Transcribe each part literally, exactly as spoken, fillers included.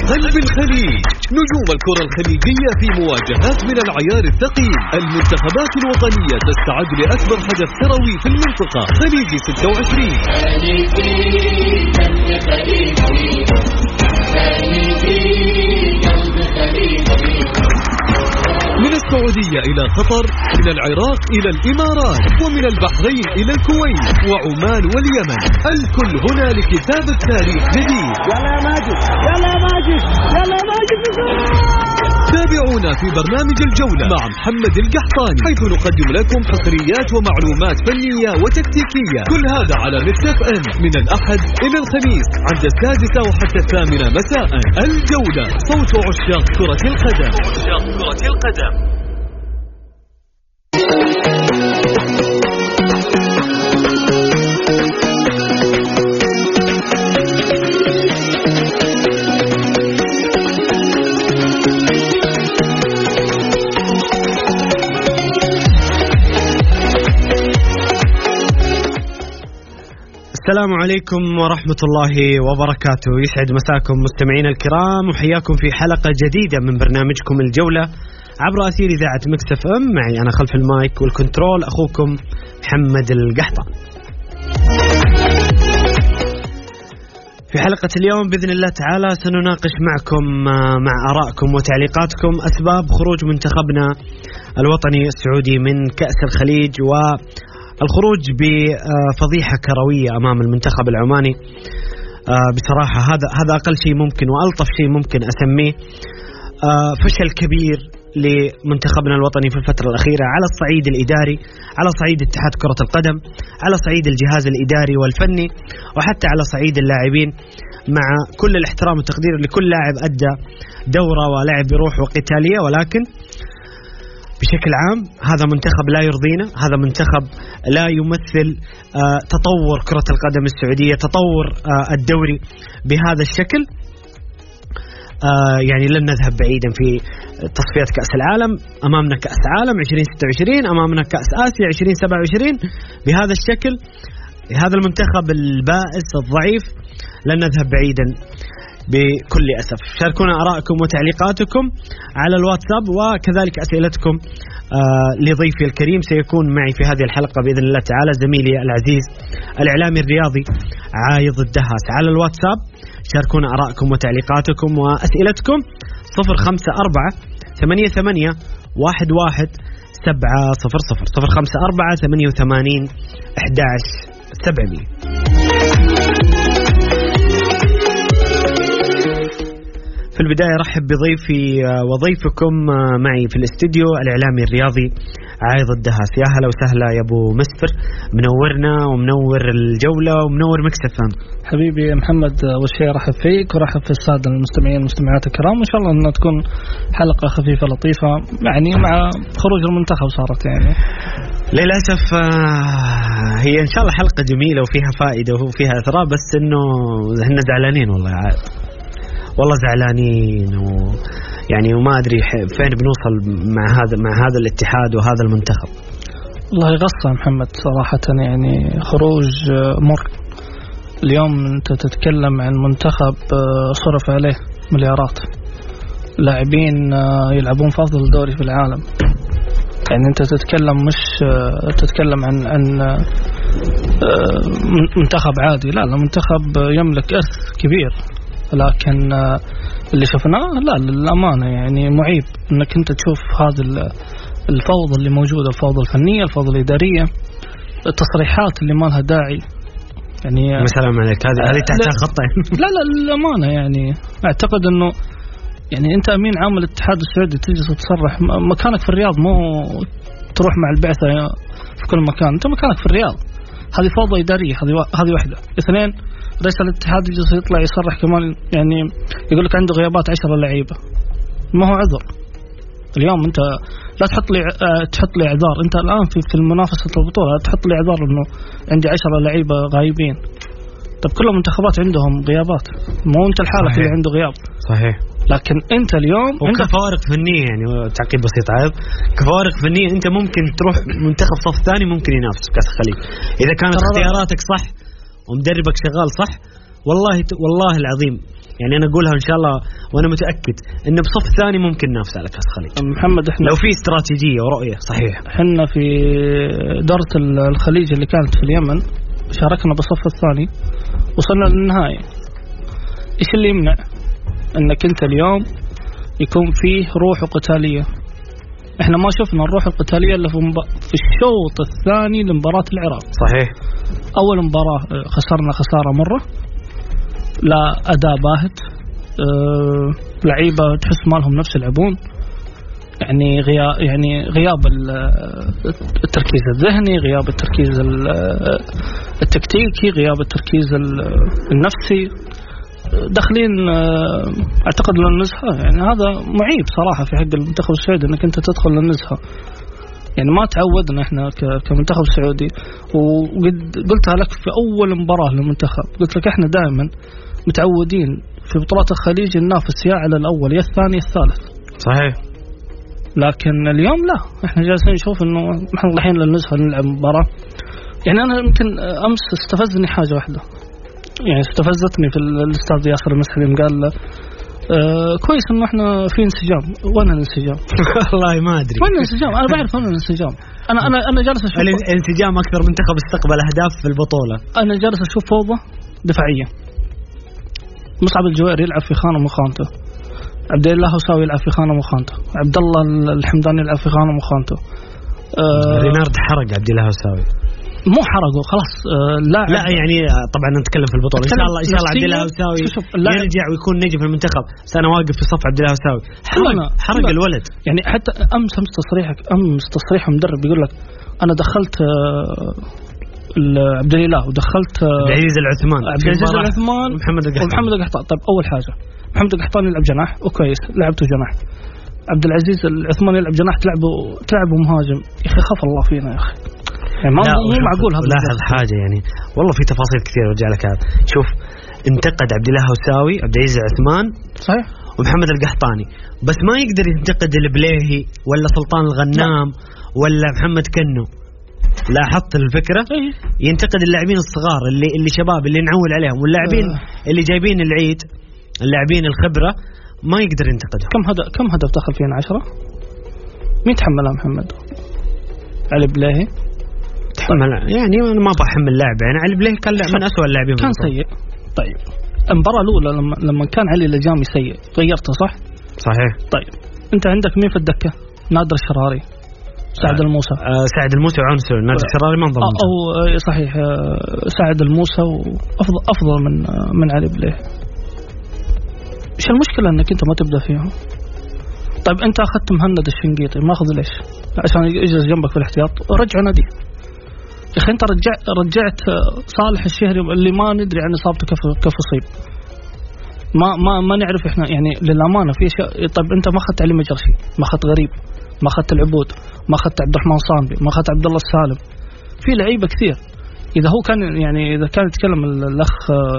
قلب الخليج. نجوم الكرة الخليجية في مواجهات من العيار الثقيل. المنتخبات الوطنية تستعد لأكبر حدث كروي في المنطقة، خليجي ستة وعشرين. من السعودية إلى قطر، من العراق إلى الإمارات، ومن البحرين إلى الكويت وعمان واليمن، الكل هنا لكتابة تاريخ جديد. يلا ماجد يلا ماجد يلا ماجد. تابعونا في برنامج الجولة مع محمد القحطاني، حيث نقدم لكم حصريات ومعلومات فنية وتكتيكية. كل هذا على ميكس إف إم من الأحد إلى الخميس عند السادسة وحتى الثامنة مساء. الجولة، صوت عشاق كرة القدم. عشاق كرة القدم. السلام عليكم ورحمة الله وبركاته. يسعد مساكم مستمعينا الكرام، وحياكم في حلقة جديدة من برنامجكم الجولة عبر أثير إذاعة ميكس إف إم. معي أنا خلف المايك والكنترول أخوكم محمد القحطاني. في حلقة اليوم بإذن الله تعالى سنناقش معكم مع آرائكم وتعليقاتكم أسباب خروج منتخبنا الوطني السعودي من كأس الخليج و الخروج بفضيحة كروية أمام المنتخب العماني. بصراحة هذا هذا أقل شيء ممكن وألطف شيء ممكن أسميه فشل كبير لمنتخبنا الوطني في الفترة الأخيرة، على الصعيد الإداري، على صعيد اتحاد كرة القدم، على صعيد الجهاز الإداري والفني، وحتى على صعيد اللاعبين. مع كل الاحترام والتقدير لكل لاعب أدى دورة ولعب بروح وقتالية، ولكن بشكل عام هذا منتخب لا يرضينا، هذا منتخب لا يمثل آه تطور كرة القدم السعودية، تطور آه الدوري بهذا الشكل. آه يعني لن نذهب بعيدا في تصفيات كأس العالم، أمامنا كأس عالم عشرين ستة وعشرين، أمامنا كأس آسيا عشرين سبعة وعشرين بهذا الشكل. هذا المنتخب البائس الضعيف لن نذهب بعيدا بكل أسف. شاركونا آراءكم وتعليقاتكم على الواتساب، وكذلك أسئلتكم آه لضيفي الكريم. سيكون معي في هذه الحلقة بإذن الله تعالى زميلي العزيز الإعلامي الرياضي عايض الدهاس. على الواتساب شاركونا آراءكم وتعليقاتكم وأسئلتكم صفر خمسة أربعة ثمانية ثمانية واحد واحد سبعة صفر صفر صفر خمسة أربعة ثمانية وثمانين أحد عشر سبعمية. في البداية رحب بضيفي وضيفكم معي في الاستوديو الإعلامي الرياضي عايض الدهاس. يا هلا وسهلا يا أبو مسفر، منورنا ومنور الجولة ومنور ميكس إف إم. حبيبي محمد، أول شيء رحب فيك ورحب في السادة المستمعين والمستمعات الكرام، وإن شاء الله أنها تكون حلقة خفيفة لطيفة يعني مع خروج المنتخب صارت يعني للأسف هي إن شاء الله حلقة جميلة وفيها فائدة وفيها أثراء، بس إنه إحنا زعلانين والله عاد. والله زعلانين ويعني وما أدري فين بنوصل مع هذا مع هذا الاتحاد وهذا المنتخب. والله غصة محمد صراحة، يعني خروج مر. اليوم أنت تتكلم عن منتخب صرف عليه مليارات، لاعبين يلعبون في أفضل دوري في العالم. يعني أنت تتكلم مش تتكلم عن عن منتخب عادي، لا لا منتخب يملك إرث كبير. لكن اللي شفناه لا للأمانة يعني معيب أنك أنت تشوف هذا الفوضى اللي موجودة، الفوضى الفنية، الفوضى الإدارية، التصريحات اللي ما لها داعي. يعني مسلام عليك، هذه هذه تحتها خطة. لا لا للأمانة يعني أعتقد أنه يعني أنت أمين عام الاتحاد السعودي تجلس وتصرح، مكانك في الرياض، مو تروح مع البعثة في كل مكان. أنت مكانك في الرياض. هذه فوضى إدارية، هذه هذه واحدة. اثنين، رئيس الاتحاد يجلس يطلع يصرح كمان، يعني يقول لك عنده غيابات عشرة لعيبة. ما هو عذر. اليوم أنت لا تحط لي تحط لي اعذار. أنت الآن في في المنافسة البطولة تحط لي اعذار إنه عندي عشرة لعيبة غايبين. طب كل المنتخبات عندهم غيابات، مو أنت الحالة اللي عنده غياب. صحيح. لكن أنت اليوم وكفارق فنية، يعني تعقيب بسيط عيب، كفارق فنية أنت ممكن تروح منتخب صف ثاني ممكن ينافس كأس الخليج إذا كانت اختياراتك صح ومدربك شغال صح والله والله العظيم يعني أنا أقولها إن شاء الله وأنا متأكد إن بصف ثاني ممكن ننافس على كأس الخليج. محمد إحنا لو في استراتيجية ورؤية صحيح. إحنا في دورة الخليج اللي كانت في اليمن شاركنا بصف الثاني وصلنا للنهاية. إيش اللي يمنع إنك أنت اليوم يكون فيه روح قتالية؟ إحنا ما شفنا الروح القتالية إلا في الشوط الثاني لمباراة العراق. صحيح. أول مباراة خسرنا خسارة مرة، لا أداء باهت، أه لعيبة تحس مالهم نفس يلعبون، يعني غياب يعني غياب التركيز الذهني، غياب التركيز التكتيكي، غياب التركيز النفسي، داخلين اعتقد للنزهة. يعني هذا معيب صراحة في حق المنتخب السعودي انك انت تدخل للنزهة. يعني ما تعودنا احنا كمنتخب سعودي، وقد قلتها لك في اول مباراة للمنتخب، قلت لك احنا دائما متعودين في بطولات الخليج ننافس يا على الاول يا الثاني يا الثالث. صحيح. لكن اليوم لا، احنا جالسين نشوف انه احنا رايحين للنزهة نلعب مباراة. يعني انا يمكن امس استفزني حاجة واحدة، يعني استفزتني في الاستاذ ياسر المسحلي قال آه كويس انه احنا في انسجام. وين الانسجام؟ والله ما ادري وين الانسجام. انا بعرف وين الانسجام. انا انا انا جالس اشوف الانسجام اكثر منتخب استقبل اهداف في البطوله. انا جالس اشوف فوضى دفاعيه. مصعب الجويري يلعب في خانه مخانته، عبد الله هوساوي يلعب في خانه مخانته، عبد الله الحمداني يلعب في خانه مخانته. آه رينارد حرق عبد الله هوساوي، مو حرقوا خلاص. آه لا لا يعني طبعا نتكلم في البطوله ان شاء الله. ان شاء الله عبد الله هوساوي يرجع ويكون نجم في المنتخب. بس انا واقف في صف عبد الله هوساوي، حرق حرق الولد. يعني حتى امس امس تصريحك امس تصريح مدرب يقول لك انا دخلت آه عبد الله ودخلت آه عبد العزيز العثمان عبد العزيز العثمان ومحمد القحطاني ومحمد القحطاني. طيب اول حاجه محمد القحطاني يلعب جناح وكويس، لعبته جناح. عبد العزيز العثمان يلعب جناح، تلعبه تلعبه مهاجم. يا اخي خاف الله فينا يا اخي. يعني ما مو معقول هذا. لاحظ حاجه يعني والله في تفاصيل كثير ارجع لك هذا. شوف انتقد عبد الله هوساوي، عبد العزيز العثمان صحيح ومحمد القحطاني، بس ما يقدر ينتقد البليهي ولا سلطان الغنام ولا محمد كنو. لاحظت الفكره؟ ينتقد اللاعبين الصغار اللي اللي شباب اللي نعول عليهم، واللاعبين اللي جايبين العيد، اللاعبين الخبره ما يقدر ينتقدهم. كم هدف كم هدف دخل فينا؟ عشرة. مين تحملها؟ محمد علي بليهي تحمل. يعني انا ما بحمل لاعب، يعني علي بليهي كان من أسوأ اللاعبين، كان سيء. طيب المباراه الاولى لما لما كان علي لجامي سيء غيرته صح؟ صحيح. طيب انت عندك مين في الدكه؟ نادر الشراري، سعد آه الموسى. آه سعد الموسى وعنصر. نادر الشراري ما انضم. او آه صحيح. آه سعد الموسى وافضل افضل من آه من علي بليهي. ايش المشكله انك انت ما تبدا فيهم؟ طيب انت اخذت مهند الشنقيطي، ماخذ ليش؟ عشان يجلس جنبك في الاحتياط ورجع نادي. يا اخي انت رجعت رجعت صالح الشهري اللي ما ندري عن اصابته كيف كيف اصيب. ما ما ما نعرف احنا يعني للامانه في اشياء. طيب انت ما اخذت علي مجرشي، ما اخذت غريب، ما اخذت العبود، ما اخذت عبد الرحمن صامبي، ما اخذت عبد الله السالم. في لعيبه كثير. اذا هو كان يعني اذا كان يتكلم الاخ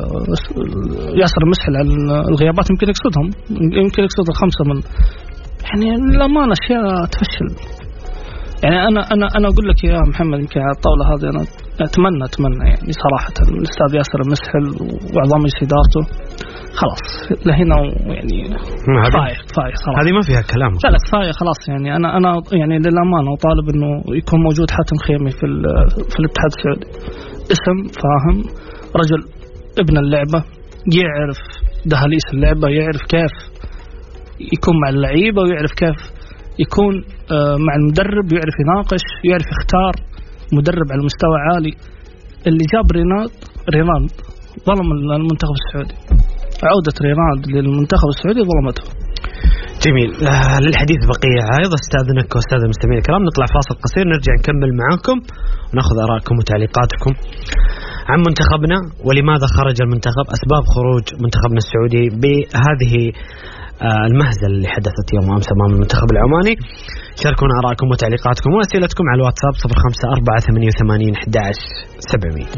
ياسر المسحل عن الغيابات يمكن يقصدهم، يمكن يقصد الخمسه من يعني للامانه اشياء تفشل. يعني انا انا انا اقول لك يا محمد يمكن على الطاوله هذه انا اتمنى اتمنى يعني صراحه الاستاذ ياسر المسحل واعضاء مجلس ادارته خلاص لهنا يعني كفايه كفايه صراحه. هذه ما فيها كلام. لا لا كفايه خلاص. يعني انا انا يعني للامانه وطالب انه يكون موجود حاتم خيمي في في الاتحاد السعودي. اسم فاهم، رجل ابن اللعبه، يعرف دهاليز اللعبه، يعرف كيف يكون مع اللعيبه ويعرف كيف يكون مع المدرب، يعرف يناقش، يعرف يختار مدرب على مستوى عالي. اللي جاب ريناد ريناد ظلم المنتخب السعودي. عودة ريناد للمنتخب السعودي ظلمته. جميل. آه للحديث بقية أيضا. استاذنك واستاذ المستمعين الكرام نطلع فاصل قصير، نرجع نكمل معاكم ونأخذ آراءكم وتعليقاتكم عن منتخبنا ولماذا خرج المنتخب، أسباب خروج منتخبنا السعودي بهذه المهزلة اللي حدثت يوم أمس أمام المنتخب العماني. شاركونا آراءكم وتعليقاتكم وأسئلتكم على الواتساب صفر خمسة أربعة ثمانية ثمانين أحد عشر سبعمية.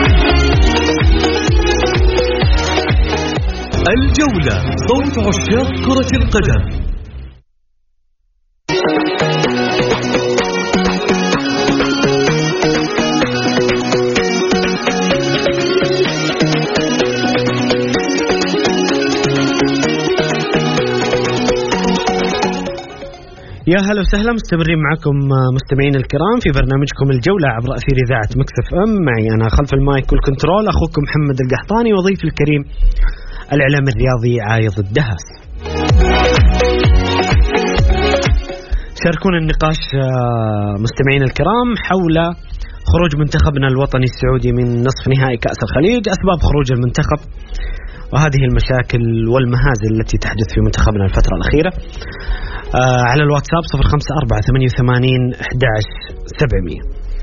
الجولة، صوت عشاق كرة القدم. يا هلا وسهلا، مستمرين معكم مستمعين الكرام في برنامجكم الجولة عبر أثير إذاعة مكس اف ام. معي أنا خلف المايك والكنترول أخوكم محمد القحطاني، وضيف الكريم الإعلام الرياضي عايض الدهس. شاركونا النقاش مستمعين الكرام حول خروج منتخبنا الوطني السعودي من نصف نهائي كأس الخليج، أسباب خروج المنتخب، وهذه المشاكل والمهازل التي تحدث في منتخبنا الفترة الأخيرة. آه على الواتساب صفر خمسة أربعة ثمانية وثمانين أحد عشر سبعمية.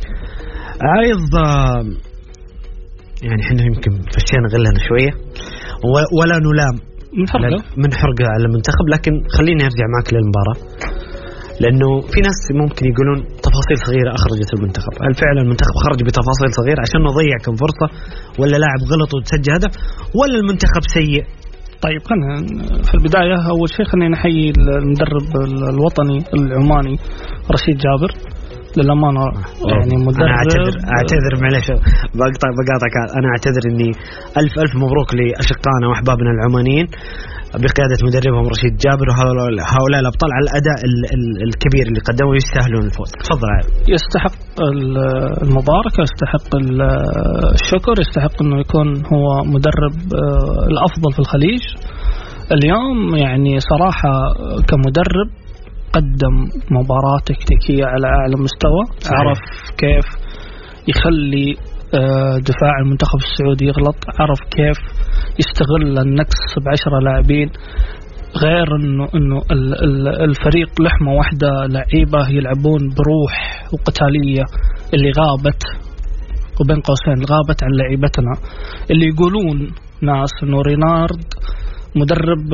عايض آه يعني احنا يمكن فشينا غلنا شوية ولا نلام من حرقة من حرقة على المنتخب، لكن خليني أرجع معك للمباراة، لأنه في ناس ممكن يقولون تفاصيل صغيرة أخرجت المنتخب. هل فعلا المنتخب خرج بتفاصيل صغيرة عشان نضيع كم فرصة، ولا لاعب غلط وتسجل هدف، ولا المنتخب سيء؟ طيب خلينا في البداية أول شيء خلينا نحيي المدرب الوطني العماني رشيد جابر، للأمانة يعني مدرب. أنا أعتذر أعتذر معلش بقطع بقاطعك، أنا أعتذر إني ألف ألف مبروك لأشقائنا وأحبابنا العمانيين بقيادة مدربهم رشيد جابر، وهؤلاء الأبطال على الأداء الكبير اللي قدموا، يستاهلون الفوز. تفضل عاد. يستحق المباركة، يستحق الشكر، يستحق إنه يكون هو مدرب الأفضل في الخليج اليوم. يعني صراحة كمدرب قدم مباراة تكتيكية على أعلى مستوى، عرف كيف يخلي دفاع المنتخب السعودي يغلط، عرف كيف يستغل النقص بعشرة لاعبين، غير انه انه الفريق لحمة واحدة لعيبة يلعبون بروح وقتالية اللي غابت، وبين قوسين غابت عن لعيبتنا. اللي يقولون ناس انه رينارد مدرب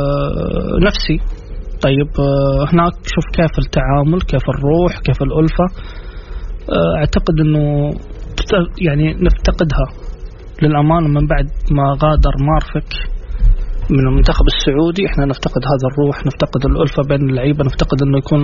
نفسي، طيب هناك شوف كيف التعامل، كيف الروح، كيف الألفة. اعتقد انه يعني نفتقدها للأمانة من بعد ما غادر مارفك من المنتخب السعودي. احنا نفتقد هذا الروح، نفتقد الألفة بين اللعيبة، نفتقد انه يكون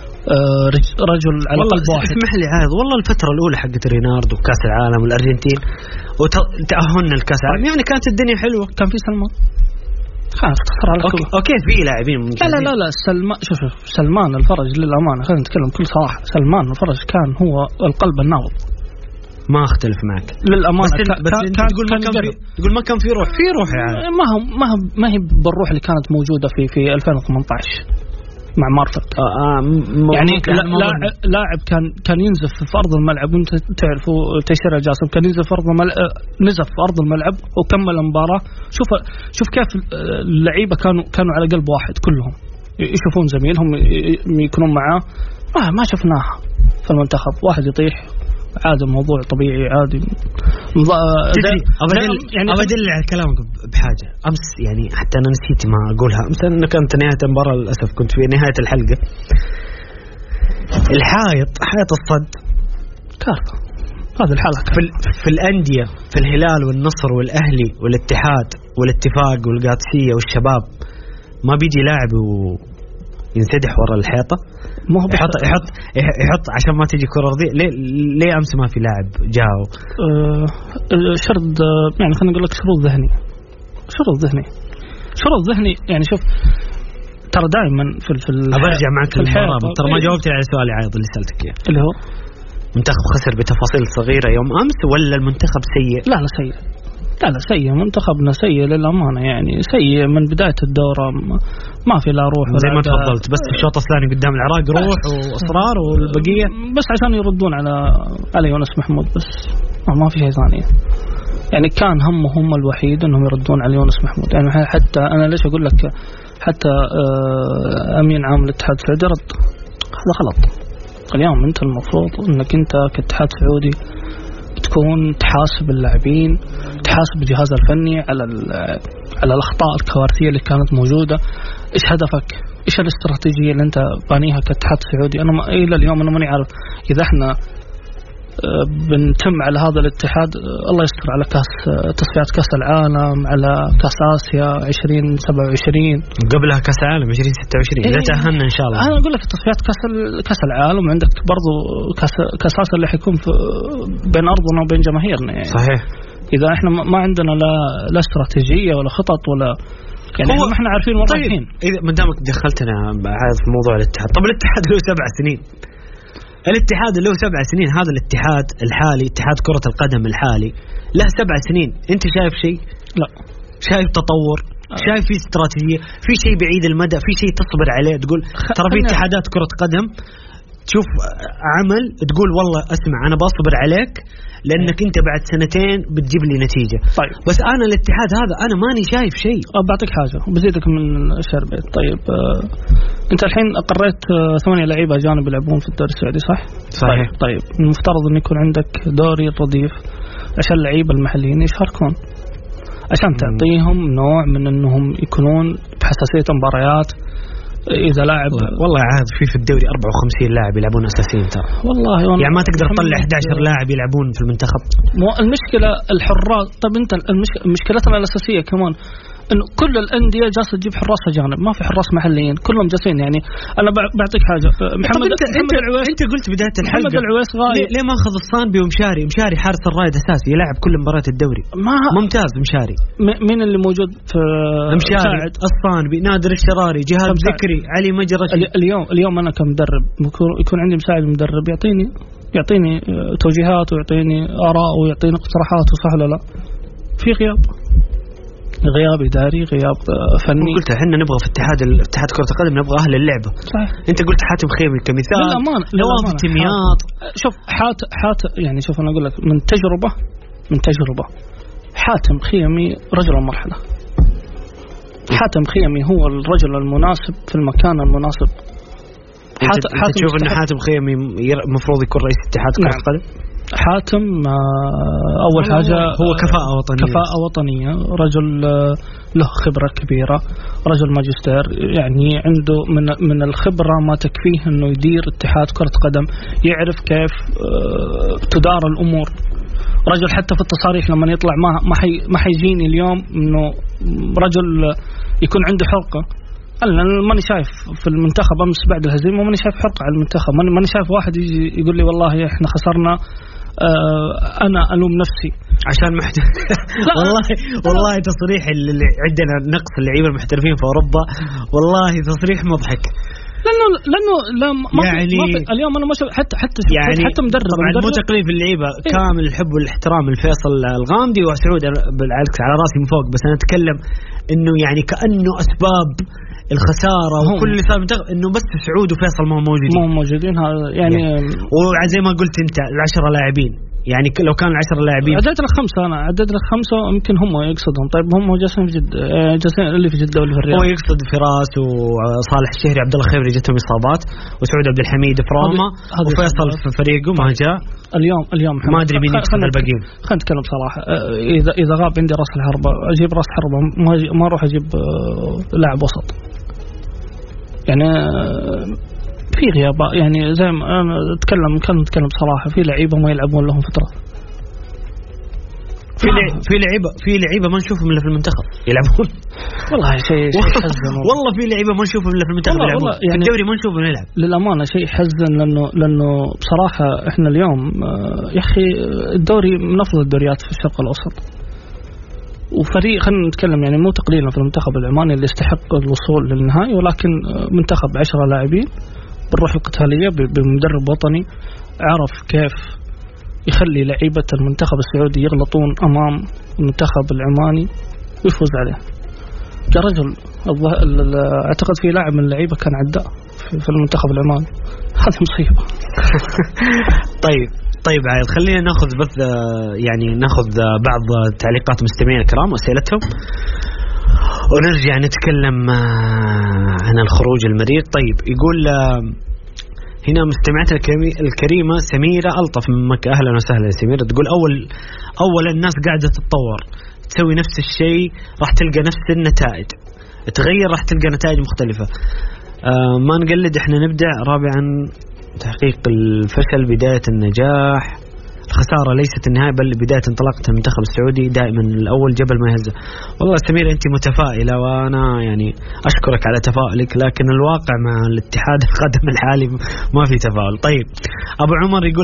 رجل على قلب واحد. اسمح لي عايض، والله الفترة الأولى حقت ريناردو وكأس العالم والأرجنتين وتأهلنا الكأس العالم يعني كانت الدنيا حلوة، كان في سلمان خلاص اختصر على أوكي. اوكي في لاعبين لا لا لا, لا سلمان، شوف شوف سلمان الفرج للأمانة خلينا نتكلم بكل صراحة، سلمان الفرج كان هو القلب النابض. ما اختلف معك للأمانة، بس, بس كان كان تقول ما كان في تقول ما كان في روح في روح يعني ما هو ما هو ما هي بالروح اللي كانت موجودة في في ألفين وثمانية عشر مع مارفت. آه آه يعني لاعب لاعب كان كان ينزف في أرض الملعب، وانت تعرفوا تيسير الجاسم كان ينزف في أرض الملعب، نزف في أرض الملعب وكمل المباراة. شوف شوف كيف اللعيبة كانوا كانوا على قلب واحد، كلهم يشوفون زميلهم يكونون معاه. ما ما شفناها في المنتخب، واحد يطيح عادي، الموضوع طبيعي عادي. أبدل يعني أبدل على كلامك بحاجة. أمس يعني حتى أنا نسيت ما أقولها أمس، أنه كانت نهاية المباراة للأسف، كنت في نهاية الحلقة. الحائط حائط الصد كارثة، هذا الحالة في, في الأندية، في الهلال والنصر والأهلي والاتحاد والاتفاق والقادسية والشباب، ما بيجي لاعب وينسدح وراء الحيطة، ما هو يحط يحط يحط عشان ما تيجي كرة رضيئة. ليه ليه أمس ما في لاعب جاو؟ أه شرد يعني خلينا نقول لك شروط ذهني، شروط ذهني شروط ذهني يعني شوف ترى دائما في في أرجع معك المباراة، ترى ما جاوبت على سؤالي عايض اللي سألتك إياه، اللي هو منتخب خسر بتفاصيل صغيرة يوم أمس ولا المنتخب سيء؟ لا لا سيء، لا لا سيء، منتخبنا سيء للأمانة، يعني سيء من بداية الدورة، ما في لا روح زي ما تفضلت. بس الشوط الثاني قدام العراق روح وإصرار، والبقية بس عشان يردون على على يونس محمود، بس ما في شيء ثاني. يعني كان همهم الوحيد أنهم يردون على يونس محمود. يعني حتى أنا ليش أقول لك حتى أمين عام الاتحاد السعودي رد، هذا غلط. اليوم أنت المفروض أنك أنت كاتحاد سعودي تكون تحاسب اللاعبين، تحاسب الجهاز الفني على على الأخطاء الكوارثية اللي كانت موجودة. إيش هدفك؟ إيش الاستراتيجية اللي أنت بانيها كاتحاد سعودي؟ أنا ما إلى اليوم أنا ماني عارف إذا إحنا بنتم على هذا الاتحاد. الله يستر على كاس تصفيات كاس العالم، على كاس آسيا عشرين سبعة وعشرين، قبلها كاس العالم عشرين ستة وعشرين إذا تأهلنا إن شاء الله. أنا أقول لك تصفيات كاس كاس العالم، عندك برضو كاس كاس آسيا اللي حيكون بين أرضنا وبين جماهيرنا يعني. صحيح. إذا إحنا ما عندنا لا لا استراتيجية ولا خطط ولا يعني ما احنا عارفين والله. طيب الحين اذا ما دامك دخلتنا بعد في موضوع الاتحاد، طب الاتحاد له سبع سنين، الاتحاد اللي له سبع سنين، هذا الاتحاد الحالي اتحاد كرة القدم الحالي له سبع سنين، انت شايف شيء؟ لا. شايف تطور؟ شايف في استراتيجية؟ في شيء بعيد المدى؟ في شيء تصبر عليه تقول ترى في اتحادات كرة قدم تشوف عمل تقول والله اسمع انا بصبر عليك لانك انت بعد سنتين بتجيب لي نتيجة. طيب بس انا الاتحاد هذا انا ماني شايف شيء. بعطيك حاجة بزيدك من الشربيت. طيب آه، انت الحين اقريت آه، ثمانية لعيبة اجانب يلعبون في الدوري السعودي صح؟ صحيح. طيب, طيب المفترض ان يكون عندك دوري رديف عشان اللعيبة المحليين يشاركون، عشان تعطيهم نوع من انهم يكونون بحساسية مباريات. إذا لاعب والله عاد في في الدوري أربعة وخمسين لاعب يلعبون أساسيين ترى والله يعني ما تقدر تطلع إحدى عشر لاعب يلعبون في المنتخب. مو المشكلة الحراس. طب أنت المشكلة مشكلتنا الأساسية كمان إنه كل الأندية جالسة تجيب حراس أجانب، ما في حراس محليين، كلهم جالسين. يعني أنا بعطيك حاجة، محمد انت محمد العويس أنت قلت بداية الحلقة محمد العويس غايب، ليه ما أخذ الصانبي ومشاري؟ مشاري حارس الرائد أساسي يلعب كل مباريات الدوري، ما ممتاز مشاري. مين اللي موجود في مشاري؟ الصانبي، نادر الشراري، جهاد ذكري، علي مجرد. اليوم اليوم أنا كمدرب يكون عندي مساعد مدرب يعطيني يعطيني توجيهات ويعطيني آراء ويعطيني اقتراحات، وصح ولا لا؟ في غياب غياب إداري، غياب فني. قلت احنا نبغى في اتحاد اتحاد كرة القدم نبغى أهل اللعبة. صحيح. أنت قلت حاتم خيمي كمثال. للأمان نواف التمياط. شوف حات حات يعني شوف أنا أقول لك من تجربة من تجربة حاتم خيمي رجل المرحلة. حاتم خيمي هو الرجل المناسب في المكان المناسب. حاتم حاتم تشوف إن حاتم خيمي المفروض يكون رئيس اتحاد كرة القدم؟ نعم. حاتم أول حاجة هو كفاءة وطنية، كفاءة وطنية، رجل له خبرة كبيرة، رجل ماجستير، يعني عنده من من الخبرة ما تكفيه إنه يدير اتحاد كرة قدم، يعرف كيف تدار الأمور. رجل حتى في التصاريح لما يطلع ما ما حي ما حيجيني اليوم إنه رجل يكون عنده حرقة. أنا ماني شايف في المنتخب أمس بعد الهزيمة، ماني شايف حرقة على المنتخب، ماني شايف واحد يجي يقول لي والله إحنا خسرنا آه أنا ألوم نفسي عشان محترف. والله والله تصريح اللي عندنا نقص اللعيبة المحترفين في أوروبا والله تصريح مضحك. لأنه لأنه لا ما يعني ما اليوم أنا مش حتى حتى يعني حتى مدرب طبعا مو تقليل في اللعيبة إيه؟ كامل الحب والاحترام الفيصل الغامدي وسعود على راسي من فوق، بس أنا أتكلم إنه يعني كأنه أسباب الخسارة وكل اللي صار إنه بس سعود وفيصل ما موجودين ما موجودين هذا يعني, يعني وزي ما قلت أنت العشرة لاعبين، يعني لو كان العشرة لاعبين عدد لك خمسة، أنا عدد لك خمسة يمكن هم يقصدهم. طيب هم جالسين في جدة، جالسين اللي في جدة واللي في الرياض. هو يقصد فراس وصالح الشهري عبد الله خيري جتهم إصابات، وسعود عبد الحميد في روما، وفيصل في فريقه ما جاء اليوم. اليوم ما أدري مين يقصد الباقيين. خلينا نتكلم صراحة، إذا إذا غاب عندي راس الحربة أجيب راس حربة، ما ما أروح أجيب لاعب وسط. يعني في غيابات، يعني زي ما أنا أتكلم كان نتكلم صراحة، في لعيبة ما يلعبون لهم فترة. في في لعيبة في لعيبة ما نشوفهم إلا في المنتخب يلعبون. والله شيء شيء يحزن. والله في لعيبة ما نشوفهم إلا في المنتخب يلعبون. يعني في الدوري ما نشوفهم يلعب. للأمانة شيء يحزن، لأنه لأنه بصراحة إحنا اليوم يا أخي الدوري من أفضل الدوريات في الشرق الأوسط، وفريق خلينا نتكلم يعني مو تقليلا في المنتخب العماني اللي يستحق الوصول للنهائي، ولكن منتخب عشرة لاعبين بالروح القتالية بمدرب وطني عرف كيف يخلي لعيبة المنتخب السعودي يغلطون أمام المنتخب العماني ويفوز عليه. يا رجل أعتقد في لاعب من اللعيبة كان عداء في المنتخب العماني، هذه مصيبة. طيب طيب عايز خلينا ناخذ بث يعني ناخذ بعض تعليقات مستمعين الكرام وأسئلتهم ونرجع نتكلم عن الخروج المرير. طيب يقول هنا مستمعتنا الكريمة سميرة ألطف من مكة، أهلا وسهلا يا سميرة. تقول أول أولا الناس قاعدة تتطور، تسوي نفس الشيء راح تلقى نفس النتائج، تغير راح تلقى نتائج مختلفة. آه ما نقلد احنا نبدع. رابعا تحقيق الفشل بداية النجاح، الخسارة ليست النهاية بل بداية انطلاقة المنتخب السعودي، دائما الأول جبل ما يهزه. والله سمير أنت متفائلة وأنا يعني أشكرك على تفاؤلك، لكن الواقع مع الاتحاد القدم الحالي ما في تفاؤل. طيب أبو عمر يقول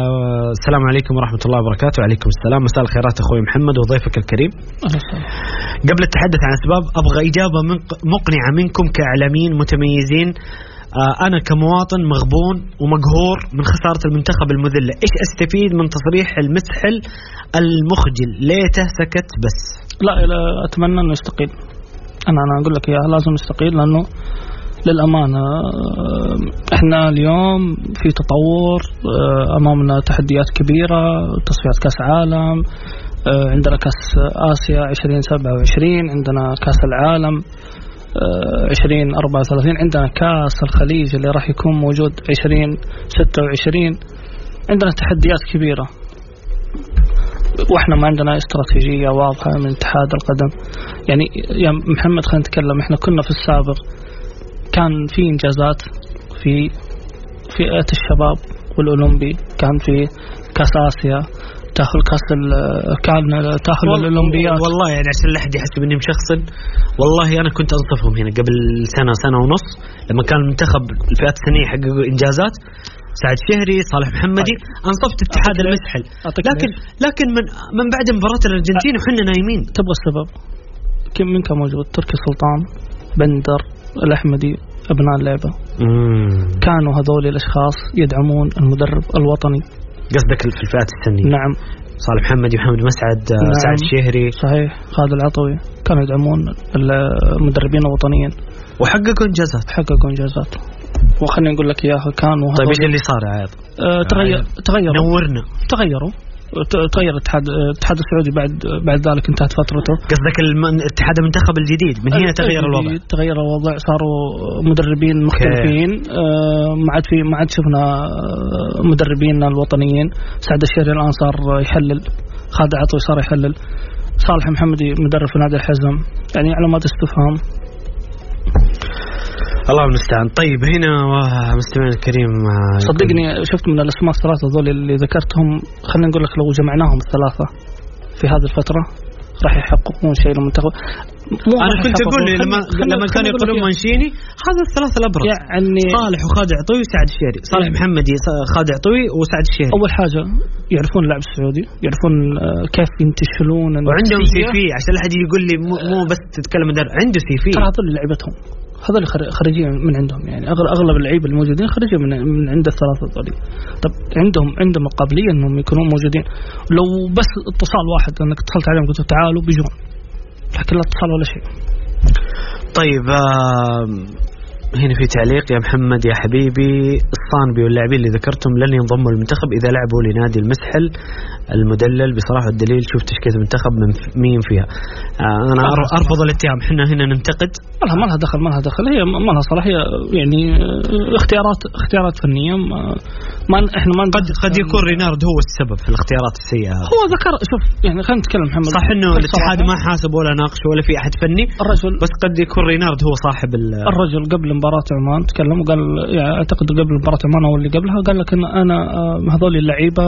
السلام عليكم ورحمة الله وبركاته. وعليكم السلام، مساء الخيرات أخوي محمد وضيفك الكريم. قبل التحدث عن أسباب أبغى إجابة مقنعة منكم كإعلاميين متميزين. آه أنا كمواطن مغبون ومقهور من خسارة المنتخب المذلة، إيش أستفيد من تصريح المسحل المخجل؟ ليته سكت بس. لا, لا أتمنى أنه يستقيل. أنا أنا أقول لك يا لازم يستقيل، لأنه للأمانة إحنا اليوم في تطور، أمامنا تحديات كبيرة، تصفيات كأس عالم، عندنا كأس آسيا عشرين سبعة وعشرين، عندنا كأس العالم عشرين أربعة وثلاثين، عندنا كأس الخليج اللي راح يكون موجود عشرين ستة وعشرين. عندنا تحديات كبيرة وإحنا ما عندنا استراتيجية واضحة من اتحاد القدم. يعني يا محمد خلينا نتكلم، إحنا كنا في السابق كان في إنجازات في فئة الشباب والأولمبي، كان في كأس آسيا، تأهل كأس كان تأهل الأولمبيات. والله يعني عشان لا أحد يحسب إني مشخصن، والله أنا كنت أنصفهم هنا قبل سنة سنة ونص لما كان المنتخب الفئات السنية يحققوا إنجازات، سعد شهري، صالح محمدي، أنصفت اتحاد المسحل. لكن لكن من من بعد مباراة الأرجنتين وحنا نايمين. تبغى السبب؟ كم من كان موجود؟ تركي سلطان، بندر، الأحمدي، أبناء اللعبة. مم. كانوا هذول الأشخاص يدعمون المدرب الوطني. قصدك في الفئات السنية؟ نعم. صالح محمدي، محمد مسعد، نعم. سعد الشهري، صحيح، خالد العطوي، كانوا يدعمون المدربين الوطنيين وحققوا إنجازات. حققوا إنجازات وخلني نقول لك إياها. كانوا طيب إيش اللي صار يا عيط؟ أه تغير تغيروا نورنا تغيروا تغير الاتحاد الاتحاد السعودي بعد بعد ذلك انتهت فترته. قصدك الاتحاد المنتخب الجديد من هنا تغير الوضع؟ تغير الوضع، صاروا مدربين مختلفين. آه ما عاد في ما عاد شفنا مدربين الوطنيين. سعد الشهري الآن صار يحلل، خالد عطوي صار يحلل، صالح محمدي مدرب في نادي الحزم، يعني علامات استفهام. الله المستعان. طيب هنا مستمعين الكريم، صدقني شفت من الأسماء الثلاثة ذول اللي ذكرتهم، خلينا نقول لك لو جمعناهم الثلاثة في هذه الفترة راح يحققون شيء للمنتخب. أنا كنت أقول لما لما كانوا يقولون مانشيني هذا الثلاثة الأبرز، يعني صالح وخالد عطوي وسعد الشهري. صالح محمدي، خالد عطوي، وسعد الشهري. أول حاجة يعرفون اللعب السعودي، يعرفون كيف ينتشلون، وعندهم سي في عشان لا أحد يقول لي مو, مو بس تتكلم مدرب، عنده سي في. ترى هذول لعبتهم، هذول خريجين من عندهم، يعني أغلب اللعيبة الموجودين خريجين من من عند الثلاثة ذولي. طب عندهم عندهم قابلية إنهم يكونون موجودين. لو بس اتصال واحد أنك اتصلت عليهم قلت تعالوا بيجون، لكن لا اتصال ولا شيء. طيب آه هنا في تعليق يا محمد يا حبيبي، الصانبي واللاعبين اللي ذكرتهم لن ينضموا للمنتخب إذا لعبوا لنادي المسحل المدلل. بصراحة الدليل شوف تشكيلة المنتخب من مين فيها. آه أنا أرفض الاتهام، حنا هنا ننتقد. ما لها دخل ما لها دخل هي ما لها صلاحية، يعني اختيارات اختيارات فنية. ما احنا ما قد قد يكون رينارد هو السبب في الاختيارات السيئة. هو ذكر شوف يعني خلينا نتكلم محمد، صح إنه الاتحاد ما حاسب ولا ناقش ولا في أحد فني الرجل، بس قد يكون رينارد هو صاحب الرجل. قبل مباراة عمان تكلم وقال، يعني أعتقد قبل مباراة عمان أو اللي قبلها، قال لك إن أنا هذول اللعيبة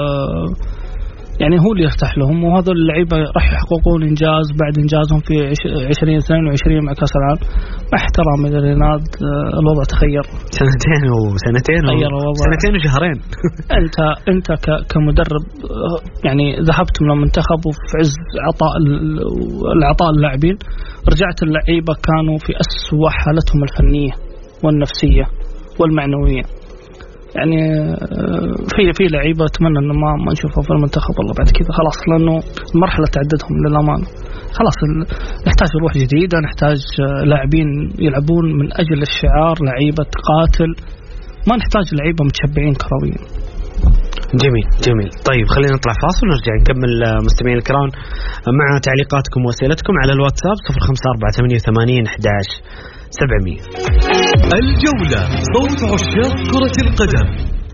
يعني هو اللي يرتاح لهم، وهذول اللعيبة راح يحققون إنجاز بعد إنجازهم في عشرين اثنين وعشرين مع كأس العالم. مع احترام لريناد الوضع تغير سنتين وسنتين سنتين وشهرين. أنت أنت كمدرب يعني ذهبت من المنتخب وفي عز عطاء العطاء اللاعبين، رجعت اللعيبة كانوا في أسوأ حالتهم الفنية والنفسية والمعنوية. يعني في في لعيبه اتمنى انه ما ما نشوفها في المنتخب والله بعد كذا خلاص، لانه المرحله تعددهم للامانه. خلاص نحتاج روح جديده، نحتاج لاعبين يلعبون من اجل الشعار، لعيبه قاتل، ما نحتاج لعيبه متشبعين كرويين. جميل جميل. طيب خلينا نطلع فاصل ونرجع نكمل مستمعين الكرام مع تعليقاتكم واسئلتكم على الواتساب صفر خمسة أربعة ثمانية ثمانين أحد عشر سبعمية. الجولة، صوت عشاق كرة القدم.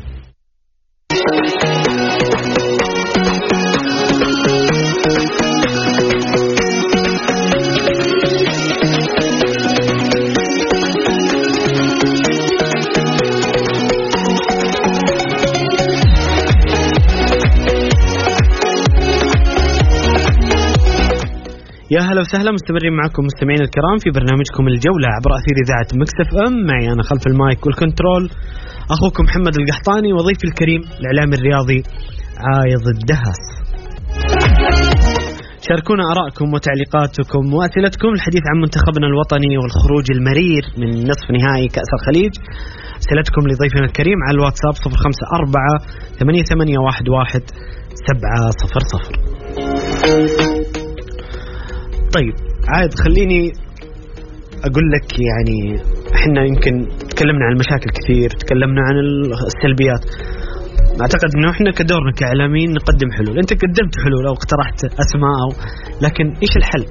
يا هلا وسهلا، مستمرين معكم مستمعين الكرام في برنامجكم الجولة عبر أثير إذاعة مكس اف ام. معي أنا خلف المايك والكنترول أخوكم محمد القحطاني، وضيفي الكريم الإعلامي الرياضي عايض الدهس. شاركونا آراءكم وتعليقاتكم وأسئلتكم الحديث عن منتخبنا الوطني والخروج المرير من نصف نهائي كأس الخليج. أسئلتكم لضيفنا الكريم على الواتساب صفر خمسة أربعة ثمانية ثمانية واحد واحد سبعة صفر صفر. طيب عاد خليني أقول لك، يعني إحنا يمكن تكلمنا عن المشاكل كثير، تكلمنا عن السلبيات. أعتقد إنه إحنا كدورنا كإعلاميين نقدم حلول. أنت قدمت حلول أو اقترحت أسماء أو، لكن إيش الحل؟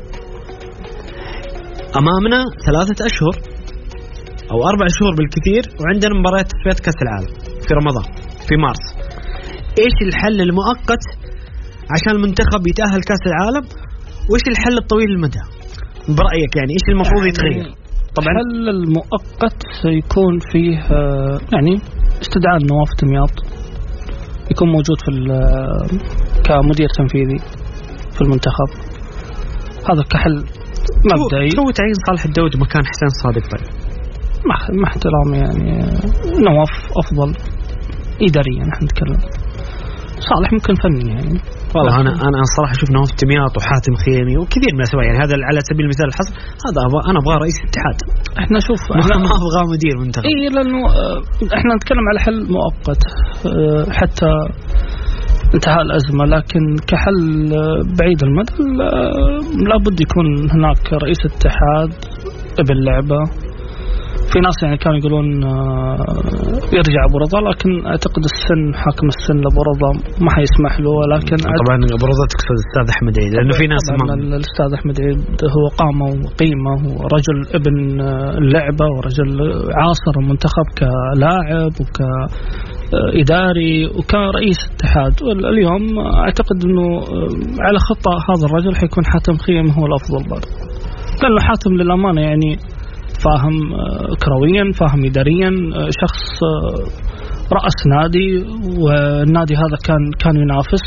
أمامنا ثلاثة أشهر أو أربع شهور بالكثير، وعندنا مباريات تصفيات كأس العالم في رمضان في مارس. إيش الحل المؤقت عشان المنتخب يتأهل كأس العالم؟ وإيش الحل الطويل المدى برأيك؟ يعني إيش المفروض يتغير؟ طبعا الحل المؤقت سيكون فيه يعني استدعاء نواف دمياط يكون موجود في كمدير تنفيذي في المنتخب. هذا كحل مبدئي. شو تعيين صالح الدود مكان حسين صادق؟ طيب مع مع احترامي يعني نواف أفضل إداريا. نحن نتكلم صالح ممكن فني يعني. والله أنا أنا الصراحة أشوف نواف دمياط وحاتم خيمي وكثير من الأسماء، يعني هذا على سبيل المثال الحصر. هذا أنا أبغى رئيس الاتحاد. إحنا شوف إحنا ما أبغى مدير منتخب. إيه لأنه إحنا نتكلم على حل مؤقت حتى انتهاء الأزمة، لكن كحل بعيد المدى لابد يكون هناك رئيس اتحاد باللعبة. في ناس يعني كانوا يقولون يرجع أبو رضا، لكن أعتقد السن حاكم السن لأبو رضا ما حيسمح له. ولكن طبعا أبو رضا تقصد الأستاذ أحمد عيد، لأنه في ناس ما الأستاذ أحمد عيد هو قامة وقيمة، ورجل ابن اللعبة ورجل عاصر المنتخب كلاعب وكإداري وكرئيس اتحاد. واليوم أعتقد أنه على خطة هذا الرجل حيكون حاتم خيم هو الأفضل برضه، لأنه حاتم للأمانة يعني فاهم كرويا، فاهم إداريا، شخص رأس نادي، والنادي هذا كان كان ينافس.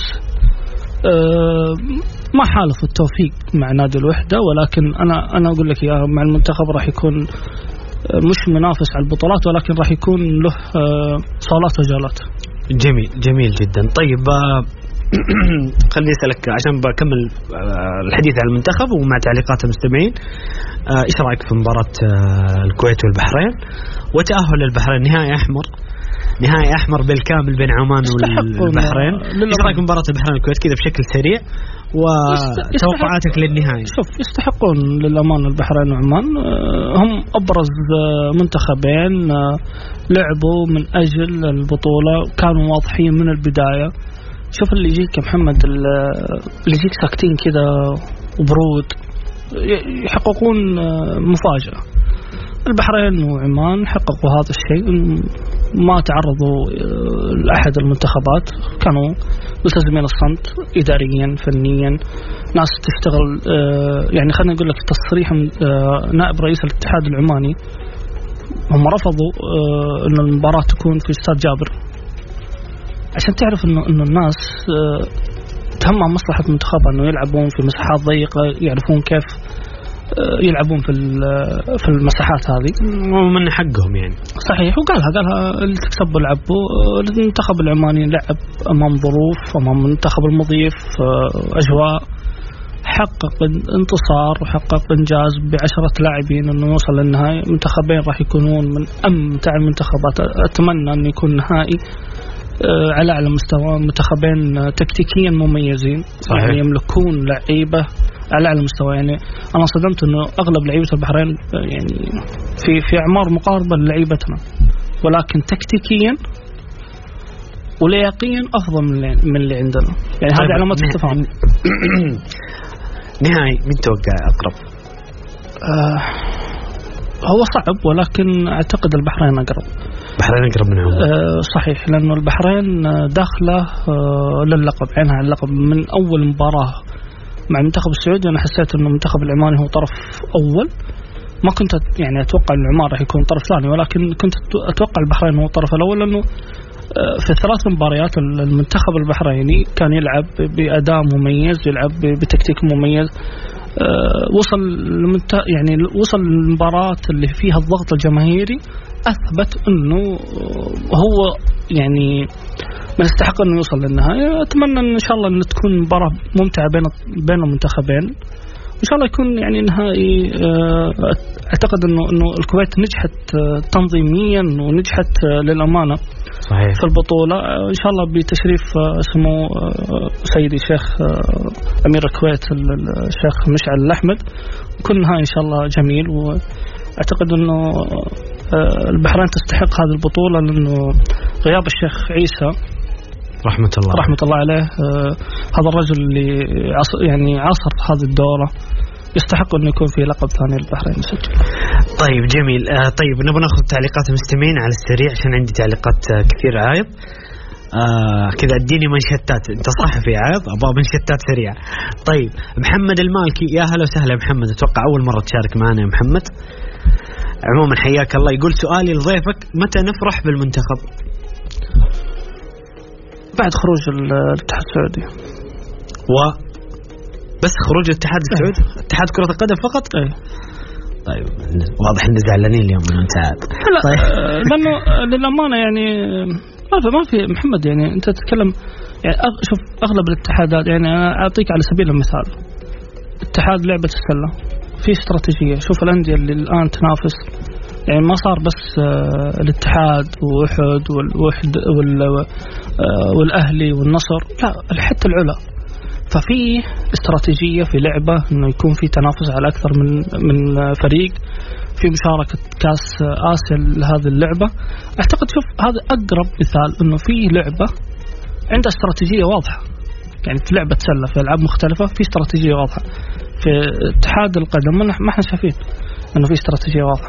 ما حالف التوفيق مع نادي الوحدة، ولكن أنا أنا أقول لك يا مع المنتخب راح يكون مش منافس على البطولات، ولكن راح يكون له صالات وجولات. جميل جميل جدا. طيب خليني أسألك عشان بكمل الحديث عن المنتخب ومع تعليقات المستمعين. إيش رأيك في مباراة الكويت والبحرين وتأهل البحرين نهائي أحمر نهائي أحمر بالكامل بين عمان والبحرين؟ إيش رأيك في مباراة البحرين والكويت كذا بشكل سريع وتوقعاتك للنهائي؟ شوف يستحقون للأمانة البحرين وعمان، هم أبرز منتخبين لعبوا من أجل البطولة، كانوا واضحين من البداية. شوف اللي يجيك يا محمد، اللي يجيك ساكتين كذا وبرود يحققون مفاجأة. البحرين وعمان حققوا هذا الشيء، ما تعرضوا لأحد المنتخبات، كانوا ملتزمين الصمت إداريا فنيا، ناس تشتغل. يعني خلينا نقول لك تصريح نائب رئيس الاتحاد العماني، هم رفضوا أن المباراة تكون في استاد جابر عشان تعرف إنه إنه الناس تهمها مصلحة منتخبها إنه يلعبون في مساحات ضيقة، يعرفون كيف يلعبون في في المساحات هذه، ومن حقهم يعني. صحيح، وقالها قالها اللي تكسبوا لعبوا. المنتخب العماني لعب أمام ظروف، أمام المنتخب المضيف، أجواء، حقق انتصار وحقق إنجاز بعشرة لاعبين إنه يوصل للنهائي. منتخبين راح يكونون من أمتع المنتخبات، أتمنى أن يكون نهائي على أعلى مستوى. منتخبين تكتيكيا مميزين، يعني يملكون لعيبة على أعلى مستوى. يعني أنا صدمت إنه أغلب لعيبة البحرين يعني في في أعمار مقاربة للعيبتنا، ولكن تكتيكيا ولياقيا أفضل من اللي من اللي عندنا. يعني هذه علامات استفهام. نهائي من توقع أقرب؟ آه هو صعب، ولكن أعتقد البحرين أقرب. البحرين أقرب من عمان. آه صحيح، لأنه البحرين داخله آه للقب، عينها على اللقب من أول مباراة مع المنتخب السعودي. أنا حسيت إنه المنتخب العماني هو طرف أول، ما كنت يعني أتوقع إن العمان راح يكون طرف ثاني، ولكن كنت أتوقع البحرين هو الطرف الأول، لأنه في ثلاث مباريات المنتخب البحريني كان يلعب بأداء مميز، يلعب بتكتيك مميز. وصل يعني وصل المباراة اللي فيها الضغط الجماهيري أثبت أنه هو يعني من يستحق أنه يوصل للنهاية. أتمنى إن شاء الله أن تكون مباراة ممتعة بين بين المنتخبين، إن شاء الله يكون يعني نهائي. أعتقد إنه إنه الكويت نجحت تنظيميا ونجحت للأمانة صحيح في البطولة، إن شاء الله بتشريف سمو سيدي الشيخ أمير الكويت الشيخ مشعل الأحمد، يكون نهائي إن شاء الله جميل. وأعتقد إنه البحرين تستحق هذه البطولة، لأنه غياب الشيخ عيسى رحمة الله رحمة الله عليه آه هذا الرجل اللي عصر يعني عصر هذه الدورة يستحق أن يكون في لقب ثاني للبحرين مسجل. طيب جميل. آه طيب نبغى ناخذ تعليقات المستمعين على السريع عشان عندي تعليقات آه كثير عايض. آه كذا اديني منشتات، انت صحفي عايض ابغى منشتات سريعة. طيب محمد المالكي، يا هلا وسهلا يا محمد، اتوقع اول مرة تشارك معنا يا محمد. عموما حياك الله. يقول سؤالي لضيفك، متى نفرح بالمنتخب؟ بعد خروج الاتحاد السعودي. و بس خروج الاتحاد السعودي اتحاد كرة القدم فقط؟ اي طيب واضح ان زعلانين اليوم من الاتحاد. لا طيب. لانه للامانه يعني ما في ما في محمد، يعني انت تتكلم يعني شوف اغلب الاتحادات، يعني انا اعطيك على سبيل المثال اتحاد لعبة السلة في استراتيجية. شوف الاندية اللي الان تنافس، يعني ما صار بس الاتحاد ووحد والوحد والأهلي والنصر، لا حتى العلا. ففي استراتيجية في لعبة إنه يكون في تنافس على أكثر من من فريق، في مشاركة كأس آسيا لهذه اللعبة. أعتقد شوف هذا أقرب مثال إنه في لعبة عندها استراتيجية واضحة، يعني في لعبة سلة في ألعاب مختلفة في استراتيجية واضحة. في اتحاد القدم ما احنا شايفين إنه في استراتيجية واضحة.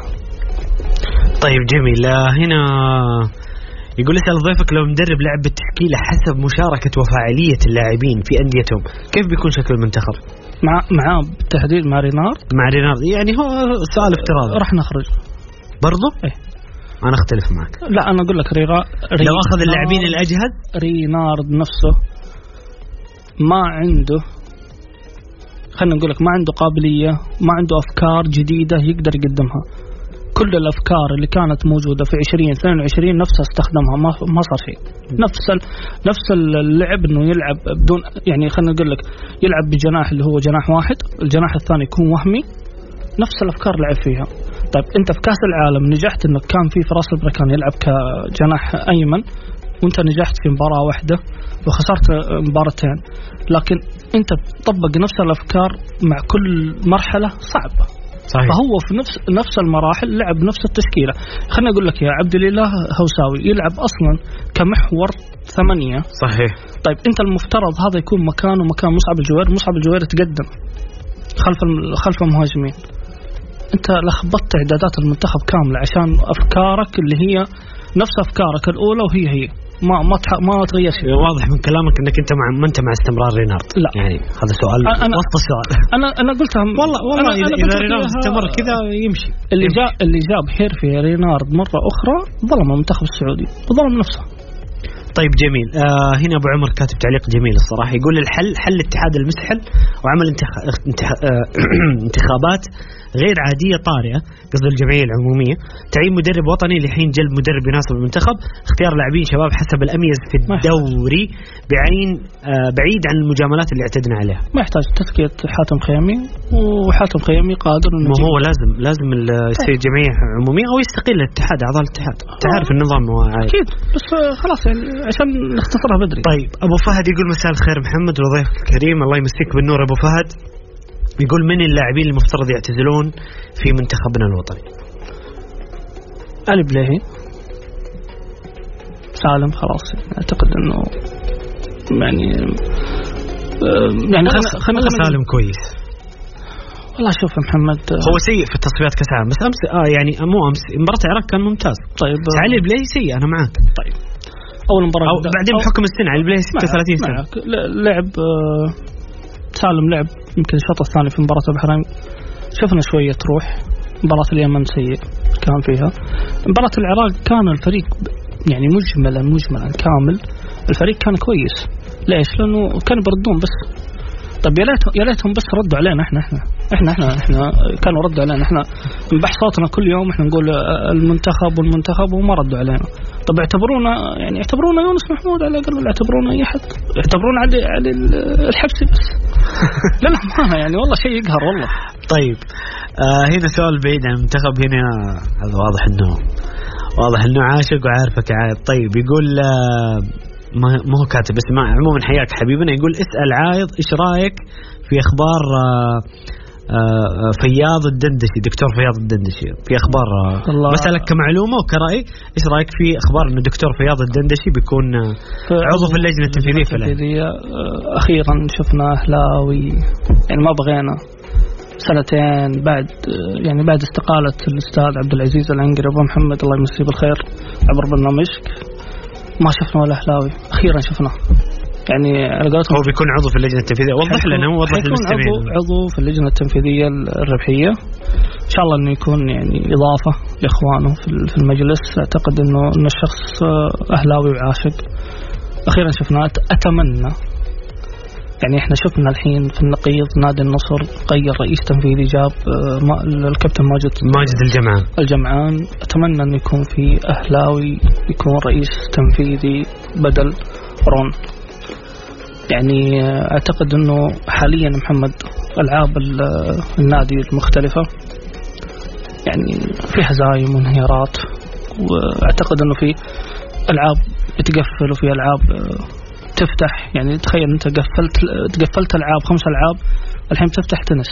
طيب جميل. هنا يقول اسأل ضيفك، لو مدرب لعب بالتشكيلة حسب مشاركة وفاعلية اللاعبين في أنديتهم كيف بيكون شكل المنتخب؟ مع معاه بالتحديد مع رينارد. مع رينارد يعني هو سؤال افتراضي. راح نخرج برضو؟ ايه أنا أختلف معك. لا أنا أقول لك ريرا ري لو أخذ اللاعبين الأجهد. رينارد نفسه ما عنده، خلنا نقول لك ما عنده قابلية، ما عنده أفكار جديدة يقدر يقدمها. كل الأفكار اللي كانت موجودة في عشرين اثنين وعشرين نفسها استخدمها، ما ما صار شيء. نفس نفس اللعب إنه يلعب بدون، يعني خلنا نقول لك يلعب بجناح اللي هو جناح واحد، الجناح الثاني يكون وهمي، نفس الأفكار لعب فيها. طيب أنت في كأس العالم نجحت إنه كان في فراس البركان يلعب كجناح أيمن، وأنت نجحت في مباراة واحدة وخسرت مباراتين، لكن أنت تطبق نفس الأفكار مع كل مرحلة صعبة. صحيح. فهو في نفس نفس المراحل لعب نفس التشكيلة. خلنا أقول لك يا عبد الله هوساوي يلعب أصلا كمحور ثمانية. صحيح. طيب أنت المفترض هذا يكون مكانه مكان مصعب الجوير، مصعب الجوير تقدم خلف خلف المهاجمين. أنت لخبطت إعدادات المنتخب كاملة عشان أفكارك اللي هي نفس أفكارك الأولى وهي هي ما ما ما تغير شيء. واضح من كلامك انك انت مع ما انت مع استمرار رينارد. لا يعني هذا سؤال وسط السؤال. انا انا قلتها والله والله اذا, إذا رينارد استمر كذا يمشي. اللي جاب اللي جاب حرفي رينارد مره اخرى ظلم المنتخب السعودي وظلم نفسه. طيب جميل. آه هنا ابو عمر كاتب تعليق جميل الصراحه، يقول الحل حل اتحاد المسحل وعمل انتخ... انتخ... انتخابات غير عادية طارئة، قصد الجمعية العمومية، تعيين مدرب وطني لحين جلب مدرب يناسب المنتخب، اختيار لاعبين شباب حسب الأميز في الدوري بعين آه بعيد عن المجاملات اللي اعتدنا عليها. ما يحتاج تزكية حاتم خيامي، وحاتم خيامي قادر انه ما هو لازم لازم يصير جمعية عمومية او يستقيل الاتحاد، اعضاء الاتحاد تعرف النظام هو اكيد، بس خلاص يعني عشان نختصرها بدري. طيب ابو فهد يقول مساء الخير محمد وضيفك الكريم، الله يمسيك بالنور ابو فهد. يقول من اللاعبين المفترض يعتزلون في منتخبنا الوطني؟ علي بليهي، سالم خلاص اعتقد انه يعني يعني خلينا خلينا سالم كويس والله. شوف محمد هو سيء في تصفيات كاس العالم، بس امس اه يعني مو امس مباراة العراق كان ممتاز. طيب علي بليهي سيء، انا معاك. طيب اول مباراة أو بعدين بحكم السنة علي بليهي ستة وثلاثين سنة لعب. آه سالم لعب يمكن الشوط الثاني في مباراة البحرين شفنا شوية تروح. مباراة اليمن سيء كان فيها. مباراة العراق كان الفريق يعني مجملا مجملا كامل الفريق كان كويس. ليش؟ لأنه كانوا بردون بس طب يا ليت يا ليتهم بس ردوا علينا احنا احنا احنا احنا احنا كانوا ردوا علينا احنا نبح صوتنا كل يوم احنا نقول المنتخب والمنتخب وما ردوا علينا. طب اعتبرونا يعني اعتبرونا يونس محمود على الاقل ولا اعتبرونا اي حد اعتبرونا على على الحبس بس. لا لا ما يعني والله شيء يقهر والله. طيب آه هنا سؤال بعيد عن المنتخب هنا هذا واضح انه واضح انه عاشق وعارفك عايد. طيب يقول آه ما ما هو كاتب بس ما عموما حياك حبيبنا. يقول اسأل عايض ايش رايك في اخبار آه آه فياض الدندشي دكتور فياض الدندشي في اخبار آه بسألك كمعلومه وكرأي ايش رايك في اخبار انه دكتور فياض الدندشي بيكون آه عضو في اللجنه التنفيذيه. آه اخيرا شفنا اهلاوي يعني ما بغينا سنتين بعد يعني بعد استقالة الأستاذ عبد العزيز العنقري أبو محمد الله يمسيه بالخير عبر برنامجك ما شفنا ولا أهلاوي. أخيرا شفنا يعني على قولتهم هو بيكون عضو في اللجنة التنفيذية. وضح لنا وضح للمستمعين. عضو, عضو في اللجنة التنفيذية الربحية إن شاء الله إنه يكون يعني إضافة لإخوانه في المجلس. أعتقد إنه إنه الشخص أهلاوي وعاشق. أخيرا شفنا. أتمنى يعني احنا شفنا الحين في النقيض نادي النصر غير رئيس تنفيذي جاب الكابتن ماجد ماجد الجمعان الجمعان. اتمنى ان يكون في اهلاوي يكون رئيس تنفيذي بدل رون. يعني اعتقد انه حاليا محمد العاب النادي المختلفة يعني في هزايم وانهيارات واعتقد انه في العاب تقفل وفي العاب تفتح. يعني تخيل انت قفلت تقفلت العاب خمس العاب الحين بتفتح تنس.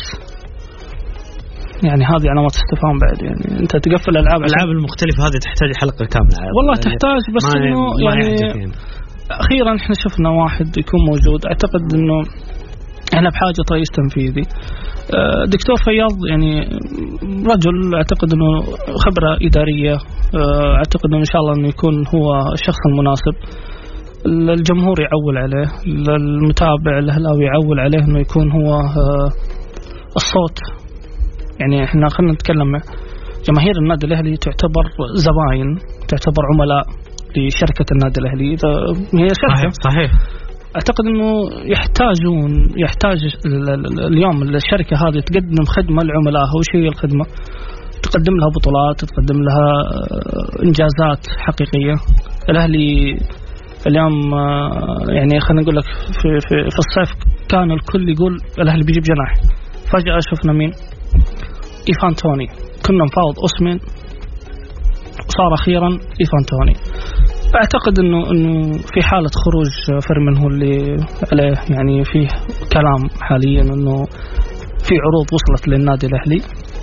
يعني هذه علامات استفهام بعد. يعني انت تقفل الالعاب الالعاب المختلفه هذه تحتاج حلقه كامله والله تحتاج بس انه يعني, يعني اخيرا احنا شفنا واحد يكون موجود. اعتقد انه احنا بحاجه رئيس تنفيذي. دكتور فياض يعني رجل اعتقد انه خبره اداريه. اعتقد انه ان شاء الله انه يكون هو الشخص المناسب. الجمهور يعول عليه المتابع الأهلاوي يعول عليه إنه يكون هو الصوت. يعني إحنا خلنا نتكلم جماهير النادي الأهلي تعتبر زباين تعتبر عملاء لشركة النادي الأهلي. هي شركة صحيح, صحيح. أعتقد إنه يحتاجون يحتاج اليوم الشركة هذه تقدم خدمة لعملائها. وش هي الخدمة؟ تقدم لها بطولات تقدم لها إنجازات حقيقية. الأهلي اليوم يعني خلينا نقول لك في, في, في الصيف كان الكل يقول الأهلي بيجيب جناح. فجأة شفنا مين؟ إيفان توني. كنا نفاوض أوسمين وصار أخيرا إيفان توني. أعتقد إنه إنه في حالة خروج فيرمينيو اللي عليه يعني فيه كلام حاليا إنه في عروض وصلت للنادي الأهلي.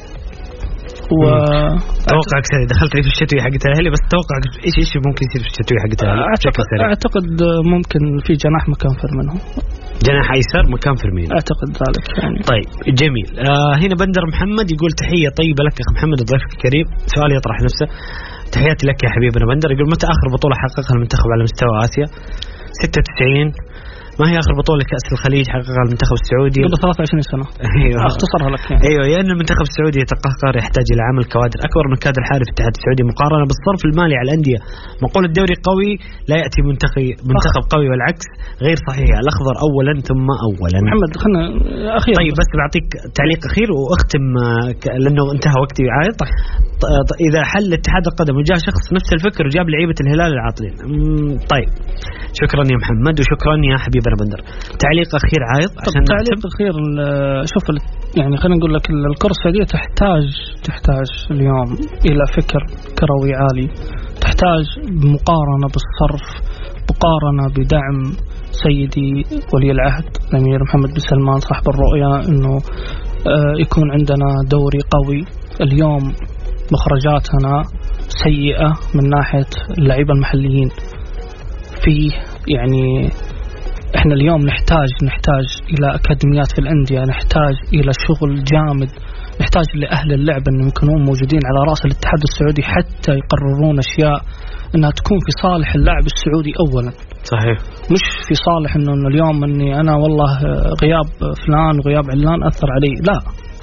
و توقعك دخلت لي في الشتوي حقت الاهلي بس توقعك ايش ايش ممكن يصير في الشتوي حقت الاهلي؟ اعتقد اعتقد ممكن في جناح مكان فيرمينيو. جناح ايسر مكان فيرمينيو اعتقد ذلك يعني. طيب جميل. آه هنا بندر محمد يقول تحيه طيبه لك اخ محمد ضيفك الكريم. سؤال يطرح نفسه. تحياتي لك يا حبيبنا بندر. يقول متى اخر بطوله حققها المنتخب على مستوى اسيا؟ ستة وتسعين. ما هي آخر بطولة كأس الخليج حققها المنتخب السعودي؟ قبل ثلاثة وعشرين سنة. أيوة. أختصرها لك يعني. أيوة لأن يعني المنتخب السعودي يتقهقر يحتاج إلى عمل كوادر أكبر من كادر حالي في الاتحاد السعودي مقارنة بالصرف المالي على الأندية. مقولة الدوري قوي لا يأتي منتخب منتخب قوي والعكس غير صحيح. الأخضر أولا ثم أولا. محمد خلنا أخيرا. طيب بس بعطيك تعليق أخير وأختم لأنه انتهى وقتي عايض. إذا حل اتحاد القدم وجاء شخص نفس الفكر وجاب لعيبة الهلال العاطلين. طيب شكرا يا محمد وشكرا يا حبيبنا بندر. تعليق أخير عايض عشان تعليق أخير. شوف يعني خلينا نقول لك الكرة السعودية تحتاج تحتاج اليوم إلى فكر كروي عالي. تحتاج مقارنة بالصرف مقارنة بدعم سيدي ولي العهد الأمير محمد بن سلمان صاحب الرؤية إنه يكون عندنا دوري قوي. اليوم مخرجاتنا سيئة من ناحية اللعيبة المحليين. في يعني احنا اليوم نحتاج نحتاج الى اكاديميات في الانديه. نحتاج الى شغل جامد. نحتاج لاهل اللعب انهم يكونون موجودين على راس الاتحاد السعودي حتى يقررون اشياء انها تكون في صالح اللاعب السعودي اولا. صحيح. مش في صالح انه اليوم اني انا والله غياب فلان وغياب علان اثر علي. لا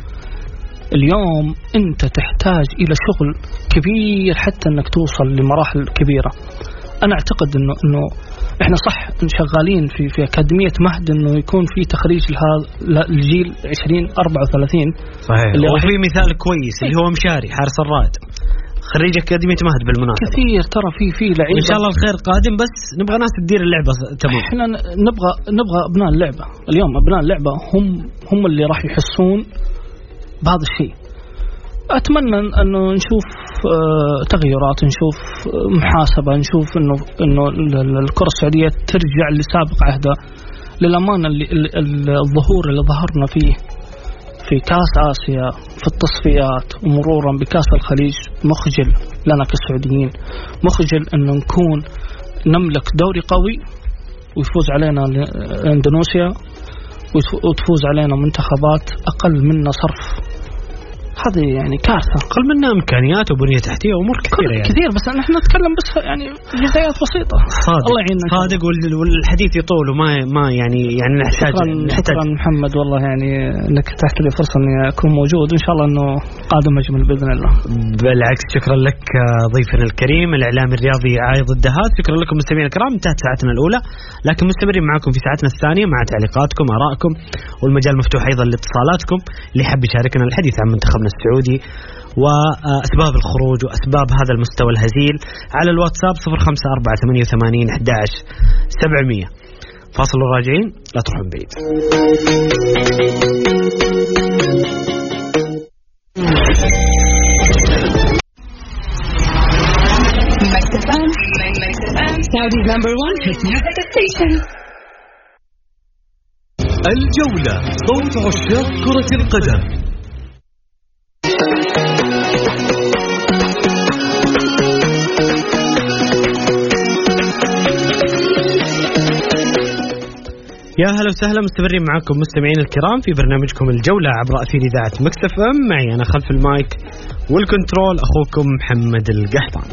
اليوم انت تحتاج الى شغل كبير حتى انك توصل لمراحل كبيره. أنا أعتقد إنه إنه إحنا صح شغالين في في أكاديمية مهد إنه يكون في تخريج لهذا الجيل عشرين أربعة وثلاثين. صحيح. اللي وفي مثال كويس اللي هو مشاري حارس الرائد خريج أكاديمية مهد بالمناسبة. كثير ترى في في لعيبة. إن شاء الله الخير قادم، بس نبغى ناس تدير اللعبة تمام. إحنا نبغى نبغى أبناء اللعبة اليوم. أبناء اللعبة هم هم اللي راح يحسون بهذا الشيء. أتمنى أنه نشوف تغيرات، نشوف محاسبة، نشوف إنه إنه الكرة السعودية ترجع لسابق عهدها. للأمانة الظهور اللي ظهرنا فيه في كأس آسيا في التصفيات ومرورا بكأس الخليج مخجل لنا كسعوديين، مخجل أنه نكون نملك دوري قوي ويفوز علينا اندونيسيا وتفوز علينا منتخبات أقل منا صرف. هذه يعني كارثة. أقل منها إمكانيات وبنية تحتية وأمور كثيرة يعني. كثير، بس نحن نتكلم بس يعني جزئيات بسيطة. صادق. الله يعيننا. صادق والحديث يطول وما ما يعني يعني نحتاج. شكرا, شكرا محمد، والله يعني إنك تحت لي فرصة إني أكون موجود، وإن شاء الله إنه قادم أجمل بإذن الله. بالعكس، شكرا لك ضيفنا الكريم الإعلامي الرياضي عايض الدهات. شكرا لكم مستمعينا الكرام. انتهت ساعتنا الأولى، لكن مستمرين معكم في ساعتنا الثانية مع تعليقاتكم آرائكم، والمجال مفتوح أيضا لاتصالاتكم اللي يحب يشاركنا الحديث عن منتخبنا السعودي وأسباب الخروج وأسباب هذا المستوى الهزيل على الواتساب صفر خمسة أربعة ثمانية وثمانين أحد عشر سبعمية. فاصل وراجعين، لا تروحون بعيد. الجولة، صوت عشاق كرة القدم. يا هلا وسهلا، مستمرين معكم مستمعين الكرام في برنامجكم الجولة عبر أثير إذاعة مكس اف ام. معي أنا خلف المايك والكنترول أخوكم محمد القحطان.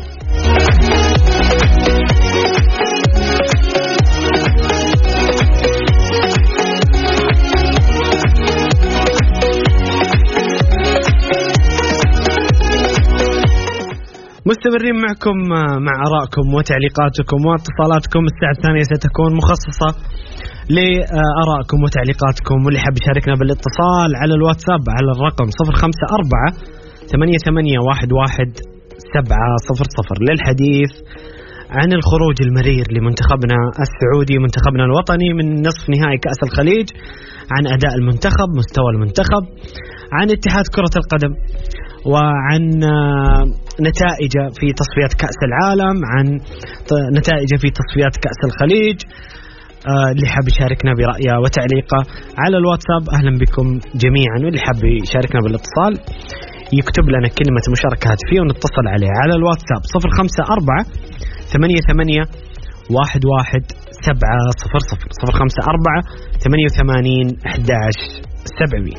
مستمرين معكم مع آرائكم وتعليقاتكم واتصالاتكم. الساعة الثانية ستكون مخصصة لآرائكم وتعليقاتكم، واللي حاب يشاركنا بالاتصال على الواتساب على الرقم صفر خمسة أربعة ثمانية ثمانية واحد واحد سبعة صفر صفر للحديث عن الخروج المرير لمنتخبنا السعودي، منتخبنا الوطني، من نصف نهائي كأس الخليج، عن أداء المنتخب، مستوى المنتخب، عن اتحاد كرة القدم، وعن نتائج في تصفيات كأس العالم، عن نتائج في تصفيات كأس الخليج. اللي حاب يشاركنا برأيه وتعليقه على الواتساب أهلا بكم جميعا، واللي حاب يشاركنا بالاتصال يكتب لنا كلمة مشاركة هاتفية ونتصل عليه على الواتساب صفر خمسة أربعة ثمانية ثمانية واحد واحد سبعة صفر صفر صفر خمسة أربعة ثمانية وثمانين أحد عشر سبعمية.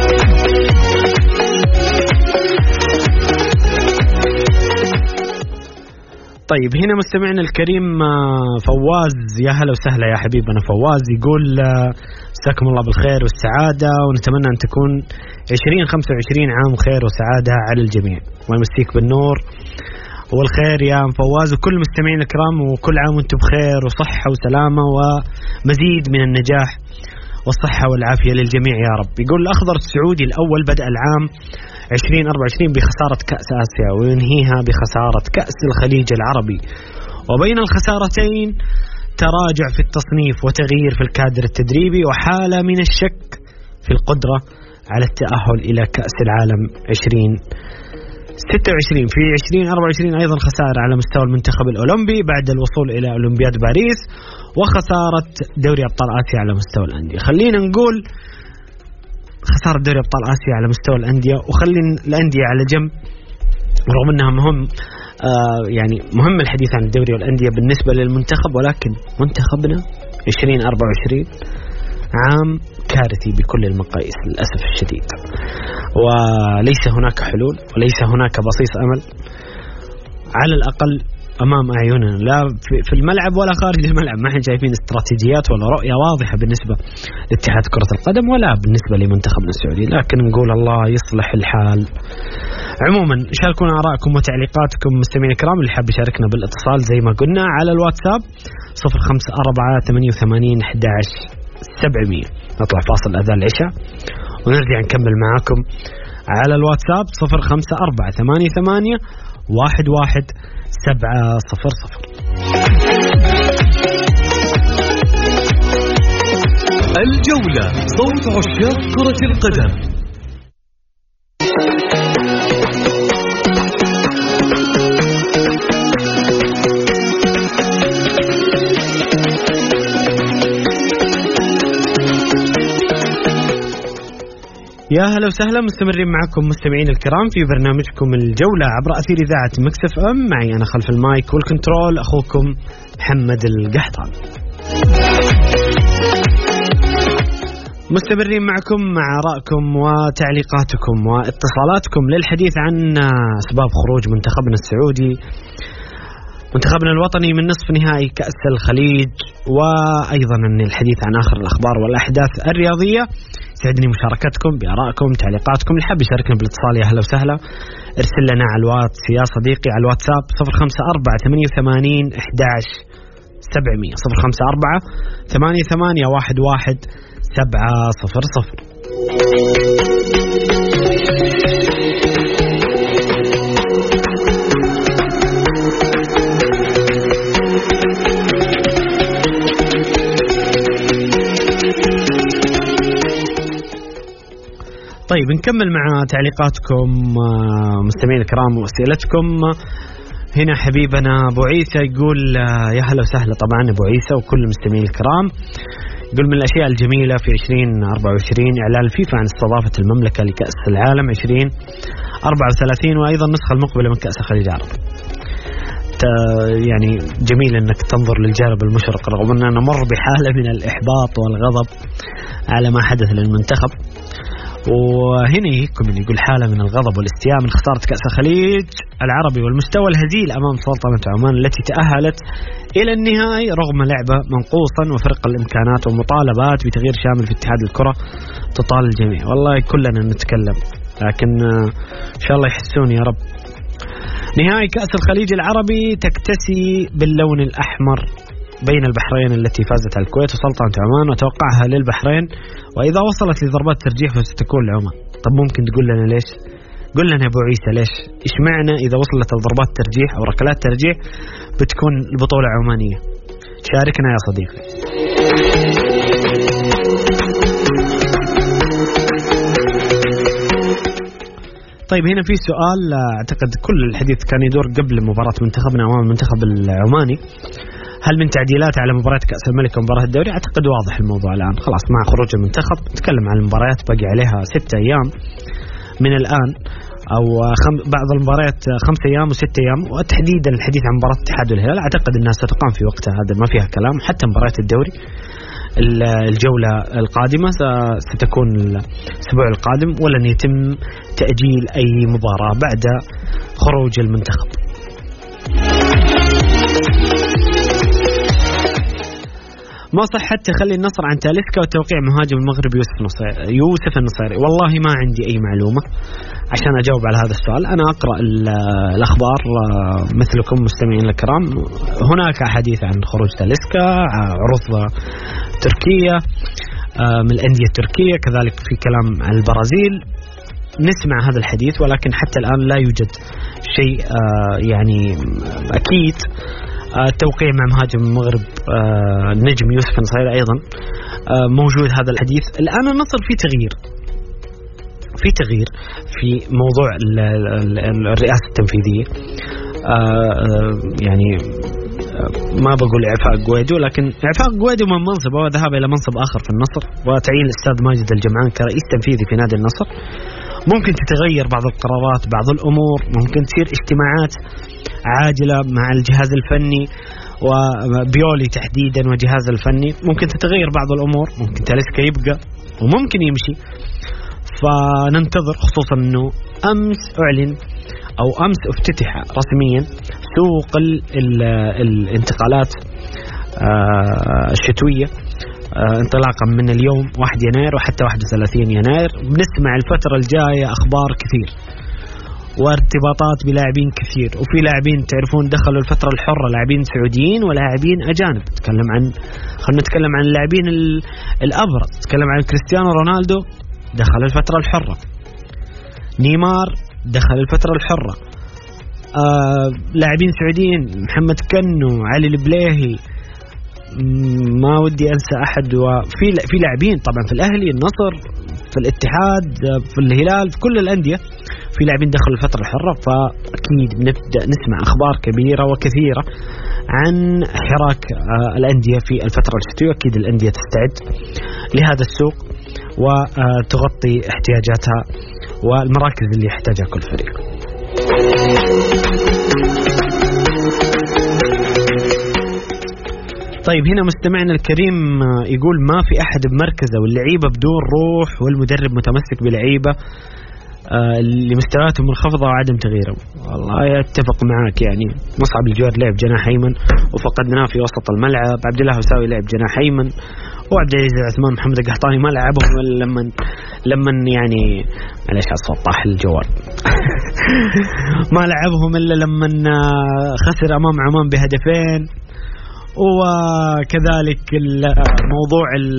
طيب هنا مستمعنا الكريم فواز، يا هلا وسهلا يا حبيبنا فواز، يقول مساكم الله بالخير والسعادة، ونتمنى أن تكون عشرين خمسة وعشرين عام خير وسعادة على الجميع، ويمسيك بالنور والخير يا فواز وكل مستمعين الكرام، وكل عام وانتم بخير وصحة وسلامة ومزيد من النجاح والصحة والعافية للجميع يا رب. يقول الأخضر السعودي الأول بدأ العام عشرين أربعة وعشرين بخسارة كأس آسيا وينهيها بخسارة كأس الخليج العربي، وبين الخسارتين تراجع في التصنيف وتغيير في الكادر التدريبي وحالة من الشك في القدرة على التأهل إلى كأس العالم عشرين ستة وعشرين. في عشرين أربعة وعشرين أيضا خسارة على مستوى المنتخب الأولمبي بعد الوصول إلى أولمبياد باريس، وخسارة دوري أبطال آسيا على مستوى الأندية. خلينا نقول خسارة دوري أبطال آسيا على مستوى الأندية، وخلين الأندية على جنب رغم أنها مهم آه يعني مهم الحديث عن الدوري والأندية بالنسبة للمنتخب، ولكن منتخبنا عشرين أربعة وعشرين عام كارثي بكل المقاييس للأسف الشديد، وليس هناك حلول وليس هناك بصيص أمل على الأقل أمام أعيننا، لا في الملعب ولا خارج الملعب. ما احنا شايفين استراتيجيات ولا رؤية واضحة بالنسبة لاتحاد كرة القدم ولا بالنسبة لمنتخبنا السعودي، لكن نقول الله يصلح الحال عموما شاركونا آراءكم وتعليقاتكم مستمعين الكرام. اللي حاب يشاركنا بالاتصال زي ما قلنا على الواتساب صفر خمسة أربعة ثمانية وثمانين أحد عشر سبعمية. نطلع فاصل أذان العشاء ونرجع نكمل معاكم على الواتساب صفر خمسة أربعة ثمانية ثمانية واحد واحد سبعة صفر صفر. الجولة صوت عشاق كرة القدم. يا هلا وسهلا، مستمرين معكم مستمعين الكرام في برنامجكم الجولة عبر أثير إذاعة مكس اف ام. معي أنا خلف المايك والكنترول أخوكم محمد القحطان. مستمرين معكم مع آرائكم وتعليقاتكم واتصالاتكم للحديث عن أسباب خروج منتخبنا السعودي، منتخبنا الوطني، من نصف نهائي كأس الخليج، وأيضا أن الحديث عن آخر الأخبار والأحداث الرياضية. سعدني مشاركتكم بآرائكم تعليقاتكم. اللي حاب يشاركنا بالاتصال يا هلا وسهلا، ارسل لنا على الواتس يا صديقي على الواتساب صفر خمسة أربعة ثمانية وثمانين أحد عشر سبعمية صفر خمسة أربعة ثمانية ثمانية واحد واحد سبعة صفر صفر. طيب نكمل مع تعليقاتكم مستمعين الكرام وأسئلتكم. هنا حبيبنا أبو عيسى يقول يا هلا وسهلا طبعا أبو عيسى وكل المستمعين الكرام. يقول من الأشياء الجميلة في عشرين أربعة وعشرين إعلان الفيفا عن استضافة المملكة لكأس العالم عشرين أربعة وثلاثين وأيضا النسخة المقبلة من كأس الخليج العربي. يعني جميل أنك تنظر للجانب المشرق رغم أننا نمر بحالة من الإحباط والغضب على ما حدث للمنتخب. وهنا يكم يقول حالة من الغضب والاستياء من خسارة كأس الخليج العربي والمستوى الهزيل أمام سلطنة عمان التي تأهلت إلى النهائي رغم لعبة منقوصا وفرق الإمكانات ومطالبات بتغيير شامل في اتحاد الكرة تطال الجميع. والله كلنا نتكلم لكن إن شاء الله يحسون يا رب. نهائي كأس الخليج العربي تكتسي باللون الأحمر بين البحرين التي فازت على الكويت وسلطنة عمان وتوقعها للبحرين، وإذا وصلت لضربات ترجيح فستكون لعمان. طب ممكن تقول لنا ليش؟ قل لنا يا أبو عيسى ليش؟ إيش معنى إذا وصلت لضربات ترجيح أو ركلات ترجيح بتكون البطولة عمانية؟ شاركنا يا صديقي. طيب هنا في سؤال أعتقد كل الحديث كان يدور قبل مباراة منتخبنا أمام المنتخب العماني، هل من تعديلات على مباراة كأس الملك ومباراة الدوري؟ أعتقد واضح الموضوع الآن خلاص مع خروج المنتخب. نتكلم عن المباريات باقي عليها ستة أيام من الآن أو خم... بعض المباريات خمسة أيام وستة أيام، وتحديدا الحديث عن مباراة الاتحاد والهلال أعتقد أنها ستقام في وقتها، هذا ما فيها كلام. حتى مباراة الدوري الجولة القادمة ستكون الأسبوع القادم، ولن يتم تأجيل أي مباراة بعد خروج المنتخب. ما صحت تخلي النصر عن تاليسكا وتوقيع مهاجم المغرب يوسف نصيري يوسف النصيري؟ والله ما عندي أي معلومة عشان أجاوب على هذا السؤال. أنا أقرأ الأخبار مثلكم مستمعين الكرام. هناك حديث عن خروج تاليسكا، عروض تركيا من الأندية التركية، كذلك في كلام عن البرازيل. نسمع هذا الحديث ولكن حتى الآن لا يوجد شيء يعني أكيد. التوقيع مع مهاجم المغرب النجم يوسف النصيري أيضا موجود هذا الحديث. الآن النصر في تغيير في تغيير في موضوع الرئاسة التنفيذية. يعني ما بقول إعفاء قويدو، لكن إعفاء قويدو من منصبه وذهاب إلى منصب آخر في النصر، وتعيين الأستاذ ماجد الجمعان كرئيس تنفيذي في نادي النصر. ممكن تتغير بعض القرارات، بعض الأمور، ممكن تصير اجتماعات عاجلة مع الجهاز الفني وبيولي تحديدا وجهاز الفني، ممكن تتغير بعض الأمور، ممكن تاليسكا يبقى وممكن يمشي. فننتظر، خصوصا أنه أمس أعلن أو أمس افتتح رسميا سوق ال ال الانتقالات الشتوية انطلاقا من اليوم واحد يناير وحتى واحد وثلاثين يناير. بنسمع الفترة الجاية أخبار كثير، وارتباطات بلاعبين كثير. وفي لاعبين تعرفون دخلوا الفترة الحرة، لاعبين سعوديين ولاعبين أجانب. نتكلم عن خلينا نتكلم عن اللاعبين الأبرز. نتكلم عن كريستيانو رونالدو دخل الفترة الحرة، نيمار دخل الفترة الحرة، آه لاعبين سعوديين محمد كنو، علي البليهي، ما ودي أنسى أحد. وفي في لاعبين طبعا في الأهلي، النصر، في الاتحاد، في الهلال، في كل الأندية في لاعبين دخلوا الفترة الحرة. فأكيد بنبدأ نسمع أخبار كبيرة وكثيرة عن حراك الأندية في الفترة الشتوية. أكيد الأندية تستعد لهذا السوق وتغطي احتياجاتها والمراكز اللي يحتاجها كل فريق. طيب هنا مستمعنا الكريم يقول ما في أحد بمركزه واللعيبة بدون روح والمدرب متمسك بلعيبة اللي مستوياتهم منخفضة وعدم تغييرهم. والله يتفق معاك، يعني مصعب الجواد لعب جناح أيمن وفقدناه في وسط الملعب، عبد الله وساوي لعب جناح أيمن، وعبد العزيز عثمان محمد القحطاني ما لعبهم لما لما يعني معلش الصوت طاح الجوال ما لعبهم إلا لما خسر أمام عمان بهدفين. وكذلك الموضوع ال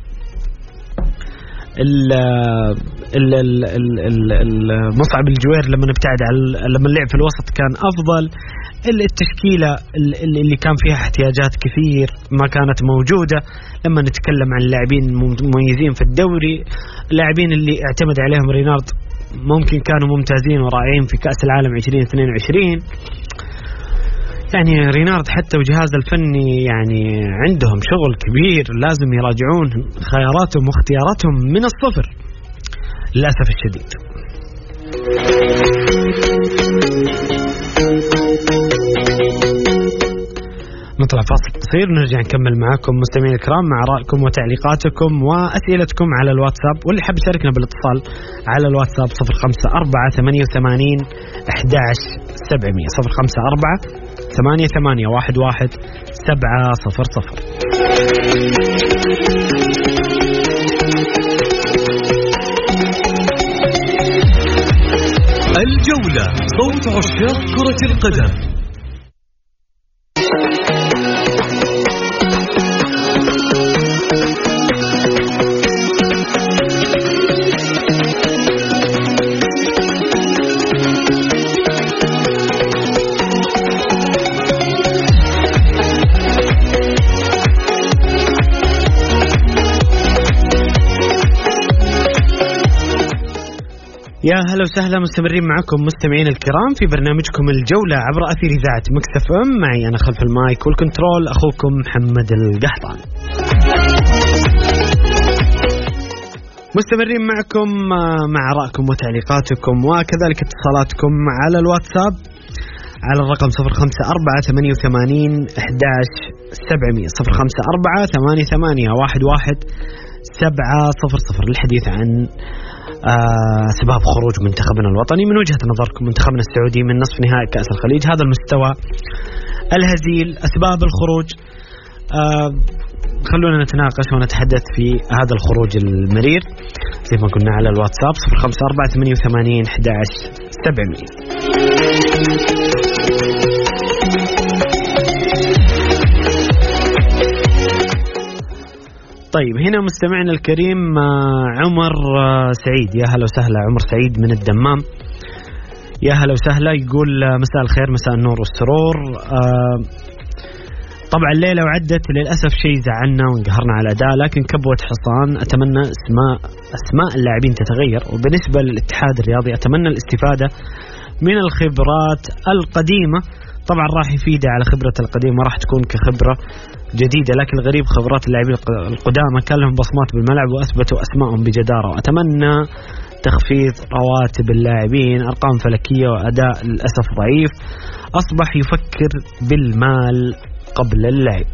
المصعب الجوير لما ابتعد على لما لعب في الوسط كان أفضل. التشكيلة اللي كان فيها احتياجات كثير ما كانت موجودة. لما نتكلم عن اللاعبين مميزين في الدوري، اللاعبين اللي اعتمد عليهم رينارد ممكن كانوا ممتازين ورائعين في كأس العالم عشرين اثنين وعشرين. يعني رينارد حتى وجهازه الفني يعني عندهم شغل كبير، لازم يراجعون خياراتهم واختياراتهم من الصفر للأسف الشديد. نطلع فاصل قصير ونرجع نكمل معاكم مستمعين الكرام مع آرائكم وتعليقاتكم وأسئلتكم على الواتساب، واللي حاب يشاركنا بالاتصال على الواتساب صفر خمسة أربعة ثمانية وثمانين أحد عشر سبعمية صفر خمسة أربعة ثمانية ثمانية واحد واحد سبعة صفر صفر. الجولة صوت عشاق كرة القدم. يا هلا وسهلا، مستمرين معكم مستمعين الكرام في برنامجكم الجولة عبر أثير إذاعة مكس إف إم. معي أنا خلف المايك والكنترول أخوكم محمد القحطان. مستمرين معكم مع آرائكم وتعليقاتكم وكذلك اتصالاتكم على الواتساب على الرقم صفر خمسة أربعة ثمانية وثمانين أحد عشر سبعمية صفر خمسة أربعة ثمانية ثمانية واحد واحد سبعة صفر صفر للحديث عن أسباب آه خروج منتخبنا الوطني. من وجهة نظركم منتخبنا السعودي من نصف نهائي كأس الخليج، هذا المستوى الهزيل، أسباب الخروج. آه خلونا نتناقش ونتحدث في هذا الخروج المرير زي ما قلنا على الواتساب صفر خمسة أربعة ثمانية وثمانين أحد عشر سبعمية. طيب هنا مستمعنا الكريم عمر سعيد، يا هلا وسهلا عمر سعيد من الدمام، يا هلا وسهلا. يقول مساء الخير، مساء النور والسرور. طبعا الليلة وعدت للأسف شيء زعلنا وانقهرنا على الأداء، لكن كبوة حصان. أتمنى اسماء أسماء اللاعبين تتغير، وبالنسبة للاتحاد الرياضي أتمنى الاستفادة من الخبرات القديمة. طبعا راح يفيده على خبرة القديمة، راح تكون كخبرة جديدة، لكن الغريب خبرات اللاعبين القدامى كان لهم بصمات بالملعب وأثبتوا أسمائهم بجدارة. وأتمنى تخفيض رواتب اللاعبين، أرقام فلكية وأداء للأسف ضعيف، أصبح يفكر بالمال قبل اللعب.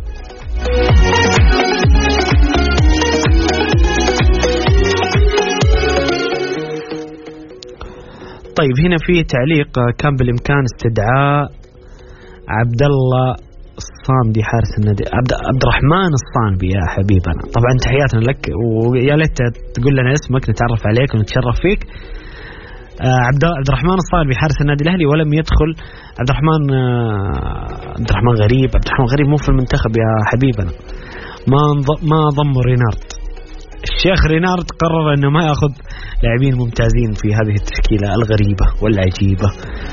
طيب هنا في تعليق، كان بالإمكان استدعاء عبد الله الصامدي حارس النادي، عبد عبد الرحمن الصامدي يا حبيبنا. طبعا تحياتنا لك، ويا ليت تقول لنا اسمك نتعرف عليك ونتشرف فيك. عبد عبد الرحمن الصالبي حارس النادي الأهلي ولم يدخل. عبد الرحمن عبد الرحمن غريب عبد الرحمن غريب مو في المنتخب يا حبيبنا. ما ما ضموا رينارد. الشيخ رينارد قرر انه ما ياخذ لاعبين ممتازين في هذه التشكيلة الغريبة والعجيبة.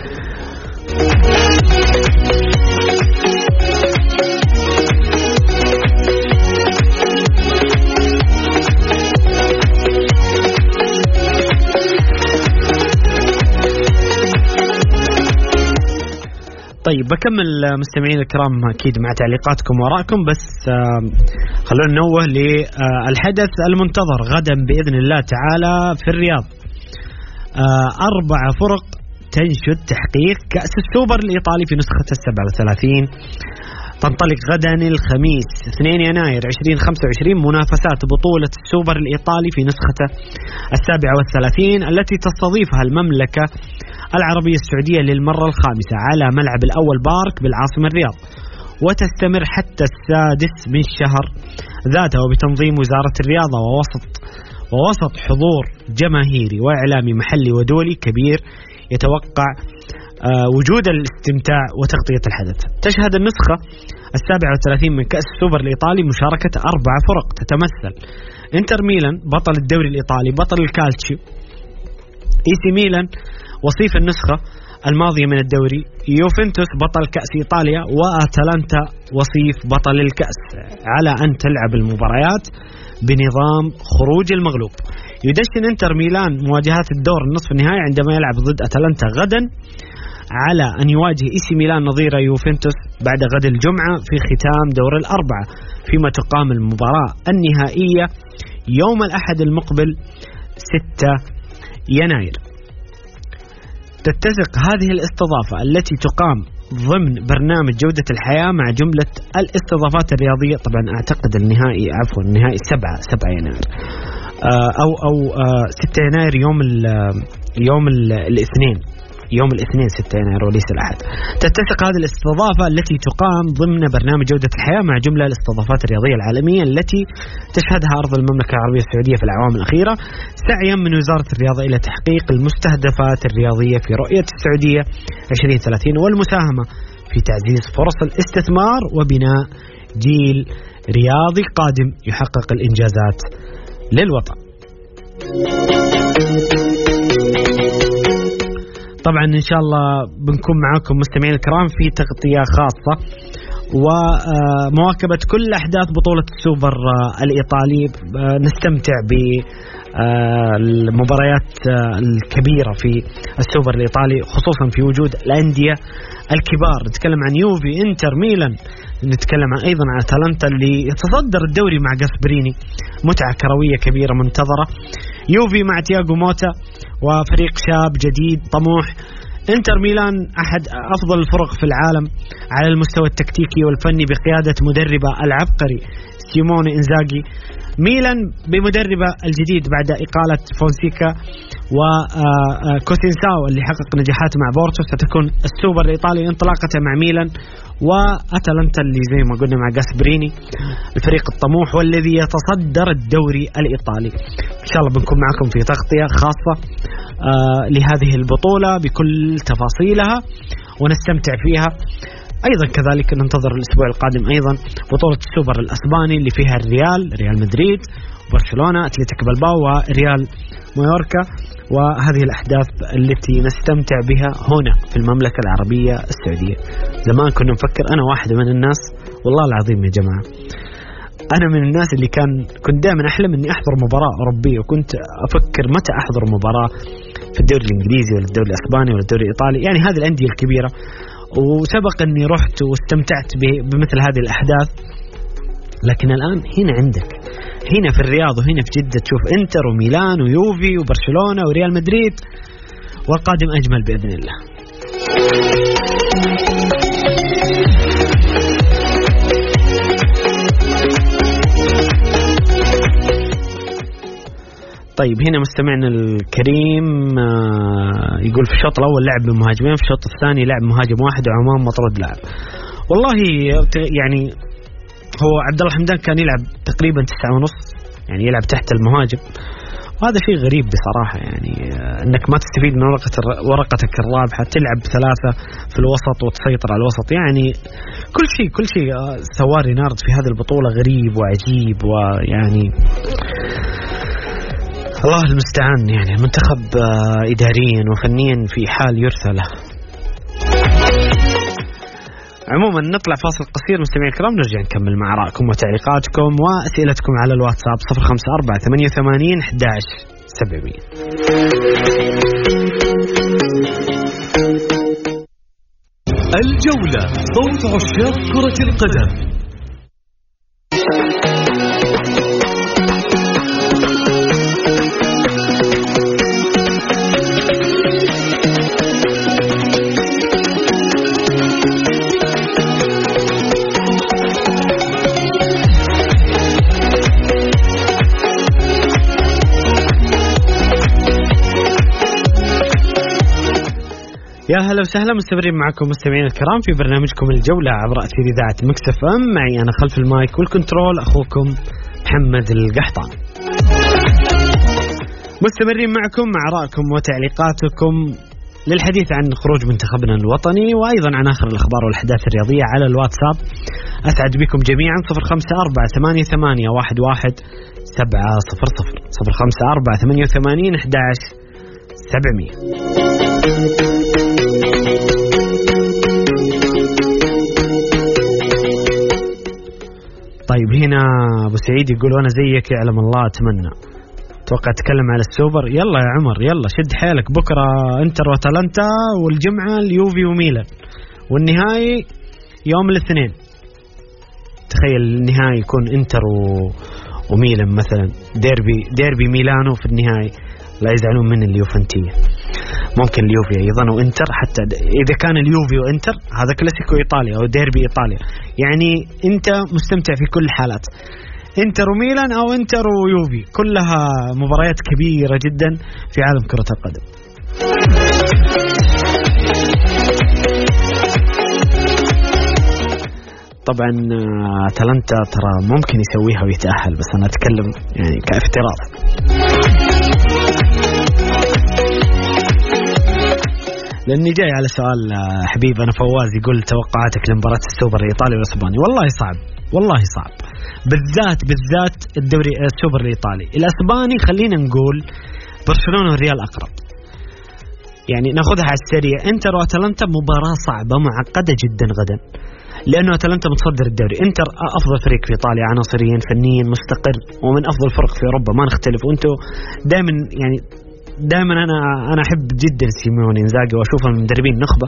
طيب بكمل مستمعين الكرام أكيد مع تعليقاتكم وآرائكم، بس خلونا ننوه للحدث المنتظر غدا بإذن الله تعالى في الرياض. أربع فرق تنشد تحقيق كأس السوبر الإيطالي في نسخة السبعة وثلاثين. تنطلق غدا الخميس اثنين يناير عشرين خمسة وعشرين منافسات بطولة السوبر الإيطالي في نسخة السابعة والثلاثين التي تستضيفها المملكة العربية السعودية للمرة الخامسة على ملعب الأول بارك بالعاصمة الرياض، وتستمر حتى السادس من الشهر ذاته، وبتنظيم وزارة الرياضة ووسط ووسط حضور جماهيري وإعلامي محلي ودولي كبير يتوقع وجود الاستمتاع وتغطية الحدث. تشهد النسخة السابعة والثلاثين من كأس السوبر الإيطالي مشاركة أربع فرق تتمثل إنتر ميلان بطل الدوري الإيطالي بطل الكالتشيو، إي سي ميلان وصيف النسخة الماضية من الدوري، يوفنتوس بطل كأس إيطاليا، وأتلانتا وصيف بطل الكأس، على أن تلعب المباريات بنظام خروج المغلوب. يدشن إنتر ميلان مواجهات الدور النصف النهائي عندما يلعب ضد أتلانتا غدا، على أن يواجه إي سي ميلان نظير يوفنتوس بعد غد الجمعة في ختام دور الأربعة، فيما تقام المباراة النهائية يوم الأحد المقبل ستة يناير. تتسق هذه الاستضافة التي تقام ضمن برنامج جودة الحياة مع جملة الاستضافات الرياضية. طبعا أعتقد النهائي عفوا النهائي سبعة سبعة يناير أو أو ستة يناير يوم ال يوم ال الاثنين يوم الاثنين ستة يناير وليس الأحد. تتسق هذه الاستضافة التي تقام ضمن برنامج جودة الحياة مع جملة الاستضافات الرياضية العالمية التي تشهدها أرض المملكة العربية السعودية في الأعوام الأخيرة، سعيا من وزارة الرياضة إلى تحقيق المستهدفات الرياضية في رؤية السعودية عشرين ثلاثين والمساهمة في تعزيز فرص الاستثمار وبناء جيل رياضي قادم يحقق الإنجازات للوطن. طبعا إن شاء الله بنكون معاكم مستمعين الكرام في تغطية خاصة ومواكبة كل أحداث بطولة السوبر الإيطالي. نستمتع بالمباريات الكبيرة في السوبر الإيطالي خصوصا في وجود الأندية الكبار. نتكلم عن يوفي، إنتر، ميلان، نتكلم أيضا عن أتلانتا اللي يتصدر الدوري مع غاسبريني، متعة كروية كبيرة منتظرة. يوفي مع تياغو موتا وفريق شاب جديد طموح. إنتر ميلان أحد أفضل الفرق في العالم على المستوى التكتيكي والفني بقيادة مدربه العبقري سيموني إنزاغي. ميلان بمدربه الجديد بعد إقالة فونسيكا وكوسينساو اللي حقق نجاحات مع بورتو. ستكون السوبر الإيطالي انطلاقته مع ميلان وأتلانتا اللي زي ما قلنا مع غاسبريني الفريق الطموح والذي يتصدر الدوري الإيطالي. إن شاء الله بنكون معكم في تغطية خاصة آه لهذه البطولة بكل تفاصيلها ونستمتع فيها. أيضا كذلك ننتظر الأسبوع القادم أيضا بطولة السوبر الأسباني اللي فيها الريال ريال مدريد وبرشلونة أتلتيك بلباو وريال مايوركا، وهذه الأحداث التي نستمتع بها هنا في المملكة العربية السعودية. زمان كنا نفكر، أنا واحد من الناس والله العظيم يا جماعة، أنا من الناس اللي كان كنت دائما أحلم أني أحضر مباراة أوروبية، وكنت أفكر متى أحضر مباراة في الدوري الإنجليزي ولا الدوري الإسباني ولا الدوري الإيطالي، يعني هذه الأندية الكبيرة. وسبق أني رحت واستمتعت بمثل هذه الأحداث، لكن الآن هنا عندك، هنا في الرياض وهنا في جدة تشوف إنتر وميلان ويوفي وبرشلونة وريال مدريد، والقادم أجمل بإذن الله. طيب هنا مستمعنا الكريم يقول في الشوط الأول لعب بمهاجمين، في الشوط الثاني لعب مهاجم واحد وعمان مطرد لاعب. والله يعني هو عبد الله الحمدان كان يلعب تقريبا تسعة ونص، يعني يلعب تحت المهاجم، وهذا شيء غريب بصراحة، يعني أنك ما تستفيد من ورقة ورقتك الرابحة، تلعب ثلاثة في الوسط وتسيطر على الوسط. يعني كل شيء كل شيء سواه رينارد في هذه البطولة غريب وعجيب، ويعني الله المستعان. يعني المنتخب إداريا وفنيا في حال يرثى له. عموما نطلع فاصل قصير مستمعين الكرام، نرجع نكمل مع آرائكم وتعليقاتكم وأسئلتكم على الواتساب صفر خمسة أربعة ثمانية ثمانين أحد عشر سبعمية. الجولة، صوت عشاق كرة القدم. يا هلا وسهلا، مستمرين معكم مستمعين الكرام في برنامجكم الجولة عبر أثير إذاعة مكس اف ام. معي أنا خلف المايك والكنترول أخوكم محمد القحطان. مستمرين معكم مع آرائكم وتعليقاتكم للحديث عن خروج منتخبنا الوطني، وأيضا عن آخر الأخبار والأحداث الرياضية على الواتساب. أسعد بكم جميعا. صفر خمسة أربعة ثمانية ثمانية واحد واحد سبعة صفر صفر صفر خمسة أربعة ثمانية ثمانين أحد عشر سبعمية. طيب هنا أبو سعيد يقول أنا زيك يعلم الله أتمنى. توقع تكلم على السوبر. يلا يا عمر يلا شد حيلك، بكرة انتر واتلانتا، والجمعة اليوفي وميلان، والنهائي يوم الاثنين. تخيل النهائي يكون انتر و... وميلان مثلا، ديربي ديربي ميلانو في النهائي. لا يزعلون من اليوفنتية. ممكن اليوفي أيضا وإنتر، حتى إذا كان اليوفي وإنتر هذا كلاسيكو إيطاليا أو ديربي إيطاليا. يعني أنت مستمتع في كل الحالات، إنتر وميلان أو إنتر ويوفي، كلها مباريات كبيرة جدا في عالم كرة القدم. طبعا أتلانتا ترى ممكن يسويها ويتأهل، بس أنا أتكلم يعني كافتراض. لأني جاي على سؤال حبيب أنا فواز يقول توقعاتك لمباراة السوبر الإيطالي والإسباني. والله صعب، والله صعب، بالذات بالذات الدوري السوبر الإيطالي. الإسباني خلينا نقول برشلونة والريال أقرب، يعني ناخذها على السريع. انتر واتلانتا مباراة صعبة معقدة جدا غدا، لأنه أتلانتا متصدر الدوري. انتر أفضل فريق في إيطاليا عناصريا فنيا، مستقر، ومن أفضل الفرق في أوروبا، ما نختلف. وأنتوا دائما يعني دائما أنا أنا أحب جدا سيميوني إنزاغي وأشوفه من مدربين نخبة،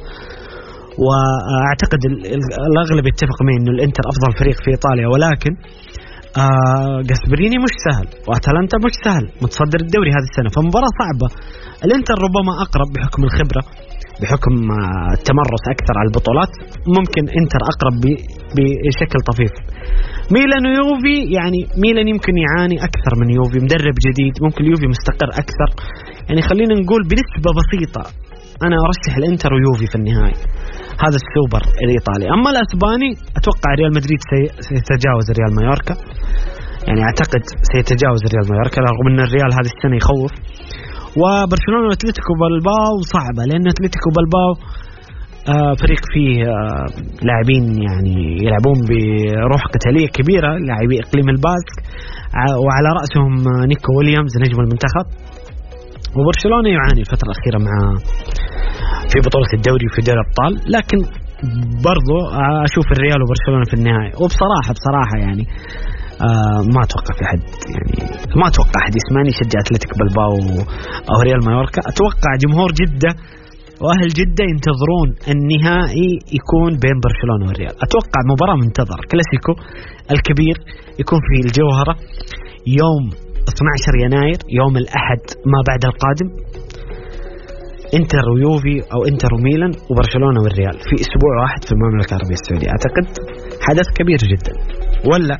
وأعتقد الأغلب يتفق معي إنه الإنتر أفضل فريق في إيطاليا. ولكن آه جاسبريني مش سهل، وأتلانتا مش سهل، متصدر الدوري هذه السنة، فمباراة صعبة. الإنتر ربما أقرب بحكم الخبرة، بحكم التمرس أكثر على البطولات، ممكن إنتر أقرب بشكل طفيف. ميلان ويوفي، يعني ميلان يمكن يعاني أكثر من يوفي، مدرب جديد، ممكن يوفي مستقر أكثر. يعني خلينا نقول بنسبة بسيطة أنا أرشح الإنتر ويوفي في النهاية، هذا السوبر الإيطالي. أما الأسباني أتوقع ريال مدريد سيتجاوز ريال مايوركا، يعني أعتقد سيتجاوز ريال مايوركا، رغم أن الريال هذه السنة يخوف. وبرشلونة وأتلتيكو بالباو صعبة، لأن أتلتيكو بالباو آه فريق فيه آه لاعبين يعني يلعبون بروح قتالية كبيرة، لاعبي إقليم الباسك، وعلى رأسهم نيكو ويليامز نجم المنتخب. وبرشلونة يعاني الفترة الأخيرة مع في بطولة الدوري وفي دوري الأبطال، لكن برضو أشوف الريال وبرشلونة في النهاية. وبصراحة بصراحة يعني آه ما أتوقع في حد، يعني ما أتوقع أحد يسمعني يشجع أتلتيك بالباو أو ريال مايوركا. أتوقع جمهور جدة وأهل جدة ينتظرون النهائي يكون بين برشلونة والريال. أتوقع مباراة منتظر، كلاسيكو الكبير يكون في الجوهرة يوم اثني عشر يناير، يوم الأحد ما بعد القادم. انتر ويوفي أو انتر وميلان وبرشلونة والريال في أسبوع واحد في المملكة العربية السعودية. أعتقد حدث كبير جدا، ولا؟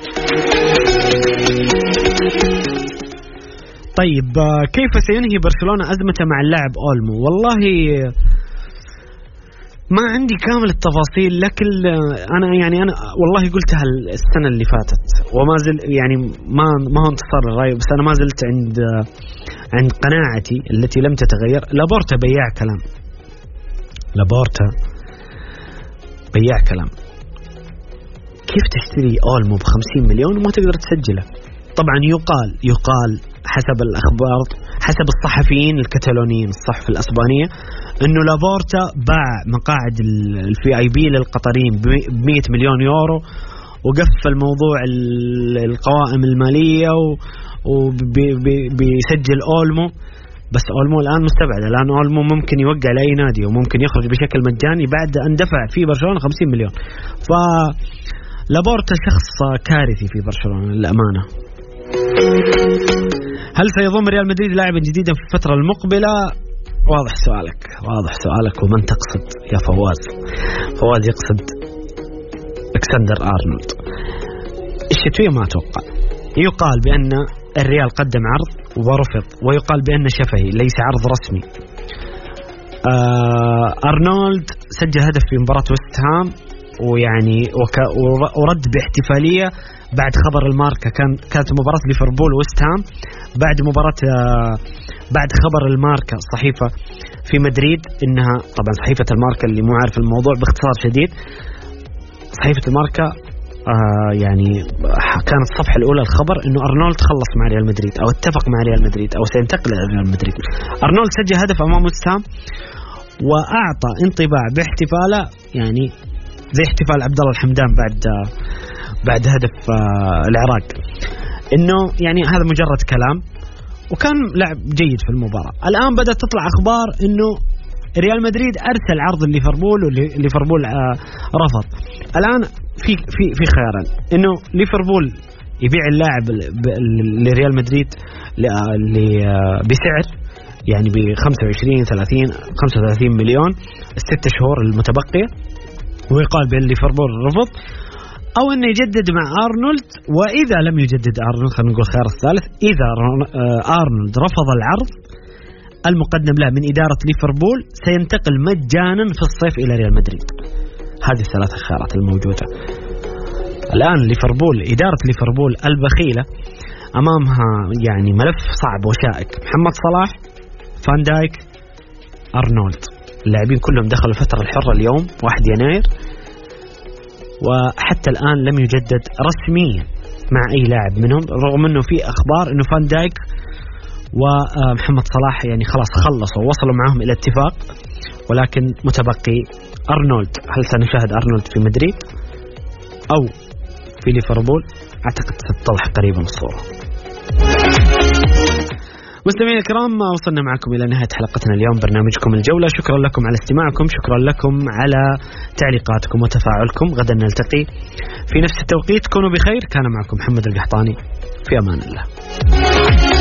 طيب كيف سينهي برشلونة أزمته مع اللاعب أولمو؟ والله ما عندي كامل التفاصيل، لكن أنا يعني أنا والله قلتها السنة اللي فاتت وما زل يعني ما ما هو انتصار الرأي، بس أنا ما زلت عند عند قناعتي التي لم تتغير. لابورتا بياع كلام، لابورتا بياع كلام. كيف تشتري أولمو بخمسين مليون وما تقدر تسجله؟ طبعا يقال يقال حسب الأخبار، حسب الصحفيين الكتالونيين الصحف الأسبانية، إنه لابورتا باع مقاعد الفي آي بي للقطريين بمئة مليون يورو، وقفل موضوع القوائم المالية وبيسجل أولمو. بس أولمو الآن مستبعد، الآن أولمو ممكن يوقع لأي نادي وممكن يخرج بشكل مجاني بعد أن دفع في برشلونة خمسين مليون. فلابورتا شخص كارثي في برشلونة للأمانة. هل سيضم ريال مدريد لاعبا جديدا في الفترة المقبلة؟ واضح سؤالك، واضح سؤالك. ومن تقصد يا فواز؟ فواز يقصد ألكسندر أرنولد. الشتوية ما أتوقع. يقال بأن الريال قدم عرض ورفض، ويقال بأن شفهي ليس عرض رسمي. آه أرنولد سجل هدف في مباراة ويست هام، ويعني وك- ورد باحتفالية بعد خبر الماركة. كان كانت مباراة ليفربول ويست هام بعد مباراة آه بعد خبر الماركة الصحيفة في مدريد، إنها طبعا صحيفة الماركة اللي مو عارف الموضوع باختصار شديد، صحيفة الماركة آه يعني كانت الصفحة الأولى الخبر إنه أرنولد خلص مع ريال مدريد أو اتفق مع ريال مدريد أو سينتقل إلى ريال مدريد. أرنولد سجل هدف أمام ويست هام وأعطى انطباع باحتفاله يعني زي احتفال عبد الله الحمدان بعد آه بعد هدف آه العراق، إنه يعني هذا مجرد كلام، وكان لعب جيد في المباراة. الآن بدأت تطلع أخبار إنه ريال مدريد أرسل عرض ليفربول وليفربول آه رفض. الآن في في في خيارين، إنه ليفربول يبيع اللاعب لريال مدريد بسعر يعني ب خمسة وعشرين ثلاثين خمسة وثلاثين مليون الست شهور المتبقية، ويقال بأن ليفربول رفض، أو أنه يجدد مع أرنولد. وإذا لم يجدد أرنولد، خلينا نقول خيار الثالث، إذا أرنولد رفض العرض المقدم له من إدارة ليفربول سينتقل مجانا في الصيف إلى ريال مدريد. هذه الثلاث خيارات الموجودة الآن. ليفربول، إدارة ليفربول البخيلة أمامها يعني ملف صعب وشائك. محمد صلاح، فان دايك، أرنولد، اللاعبين كلهم دخلوا الفترة الحرة اليوم واحد يناير، وحتى الآن لم يجدد رسميا مع أي لاعب منهم، رغم أنه في أخبار أنه فان دايك ومحمد صلاح يعني خلاص خلصوا ووصلوا معهم إلى اتفاق، ولكن متبقي أرنولد. هل سنشاهد أرنولد في مدريد أو في ليفربول؟ أعتقد ستتضح قريبا الصورة. مستمعينا الكرام، وصلنا معكم إلى نهاية حلقتنا اليوم برنامجكم الجولة. شكرا لكم على استماعكم، شكرا لكم على تعليقاتكم وتفاعلكم. غدا نلتقي في نفس التوقيت، كونوا بخير. كان معكم محمد القحطاني، في أمان الله.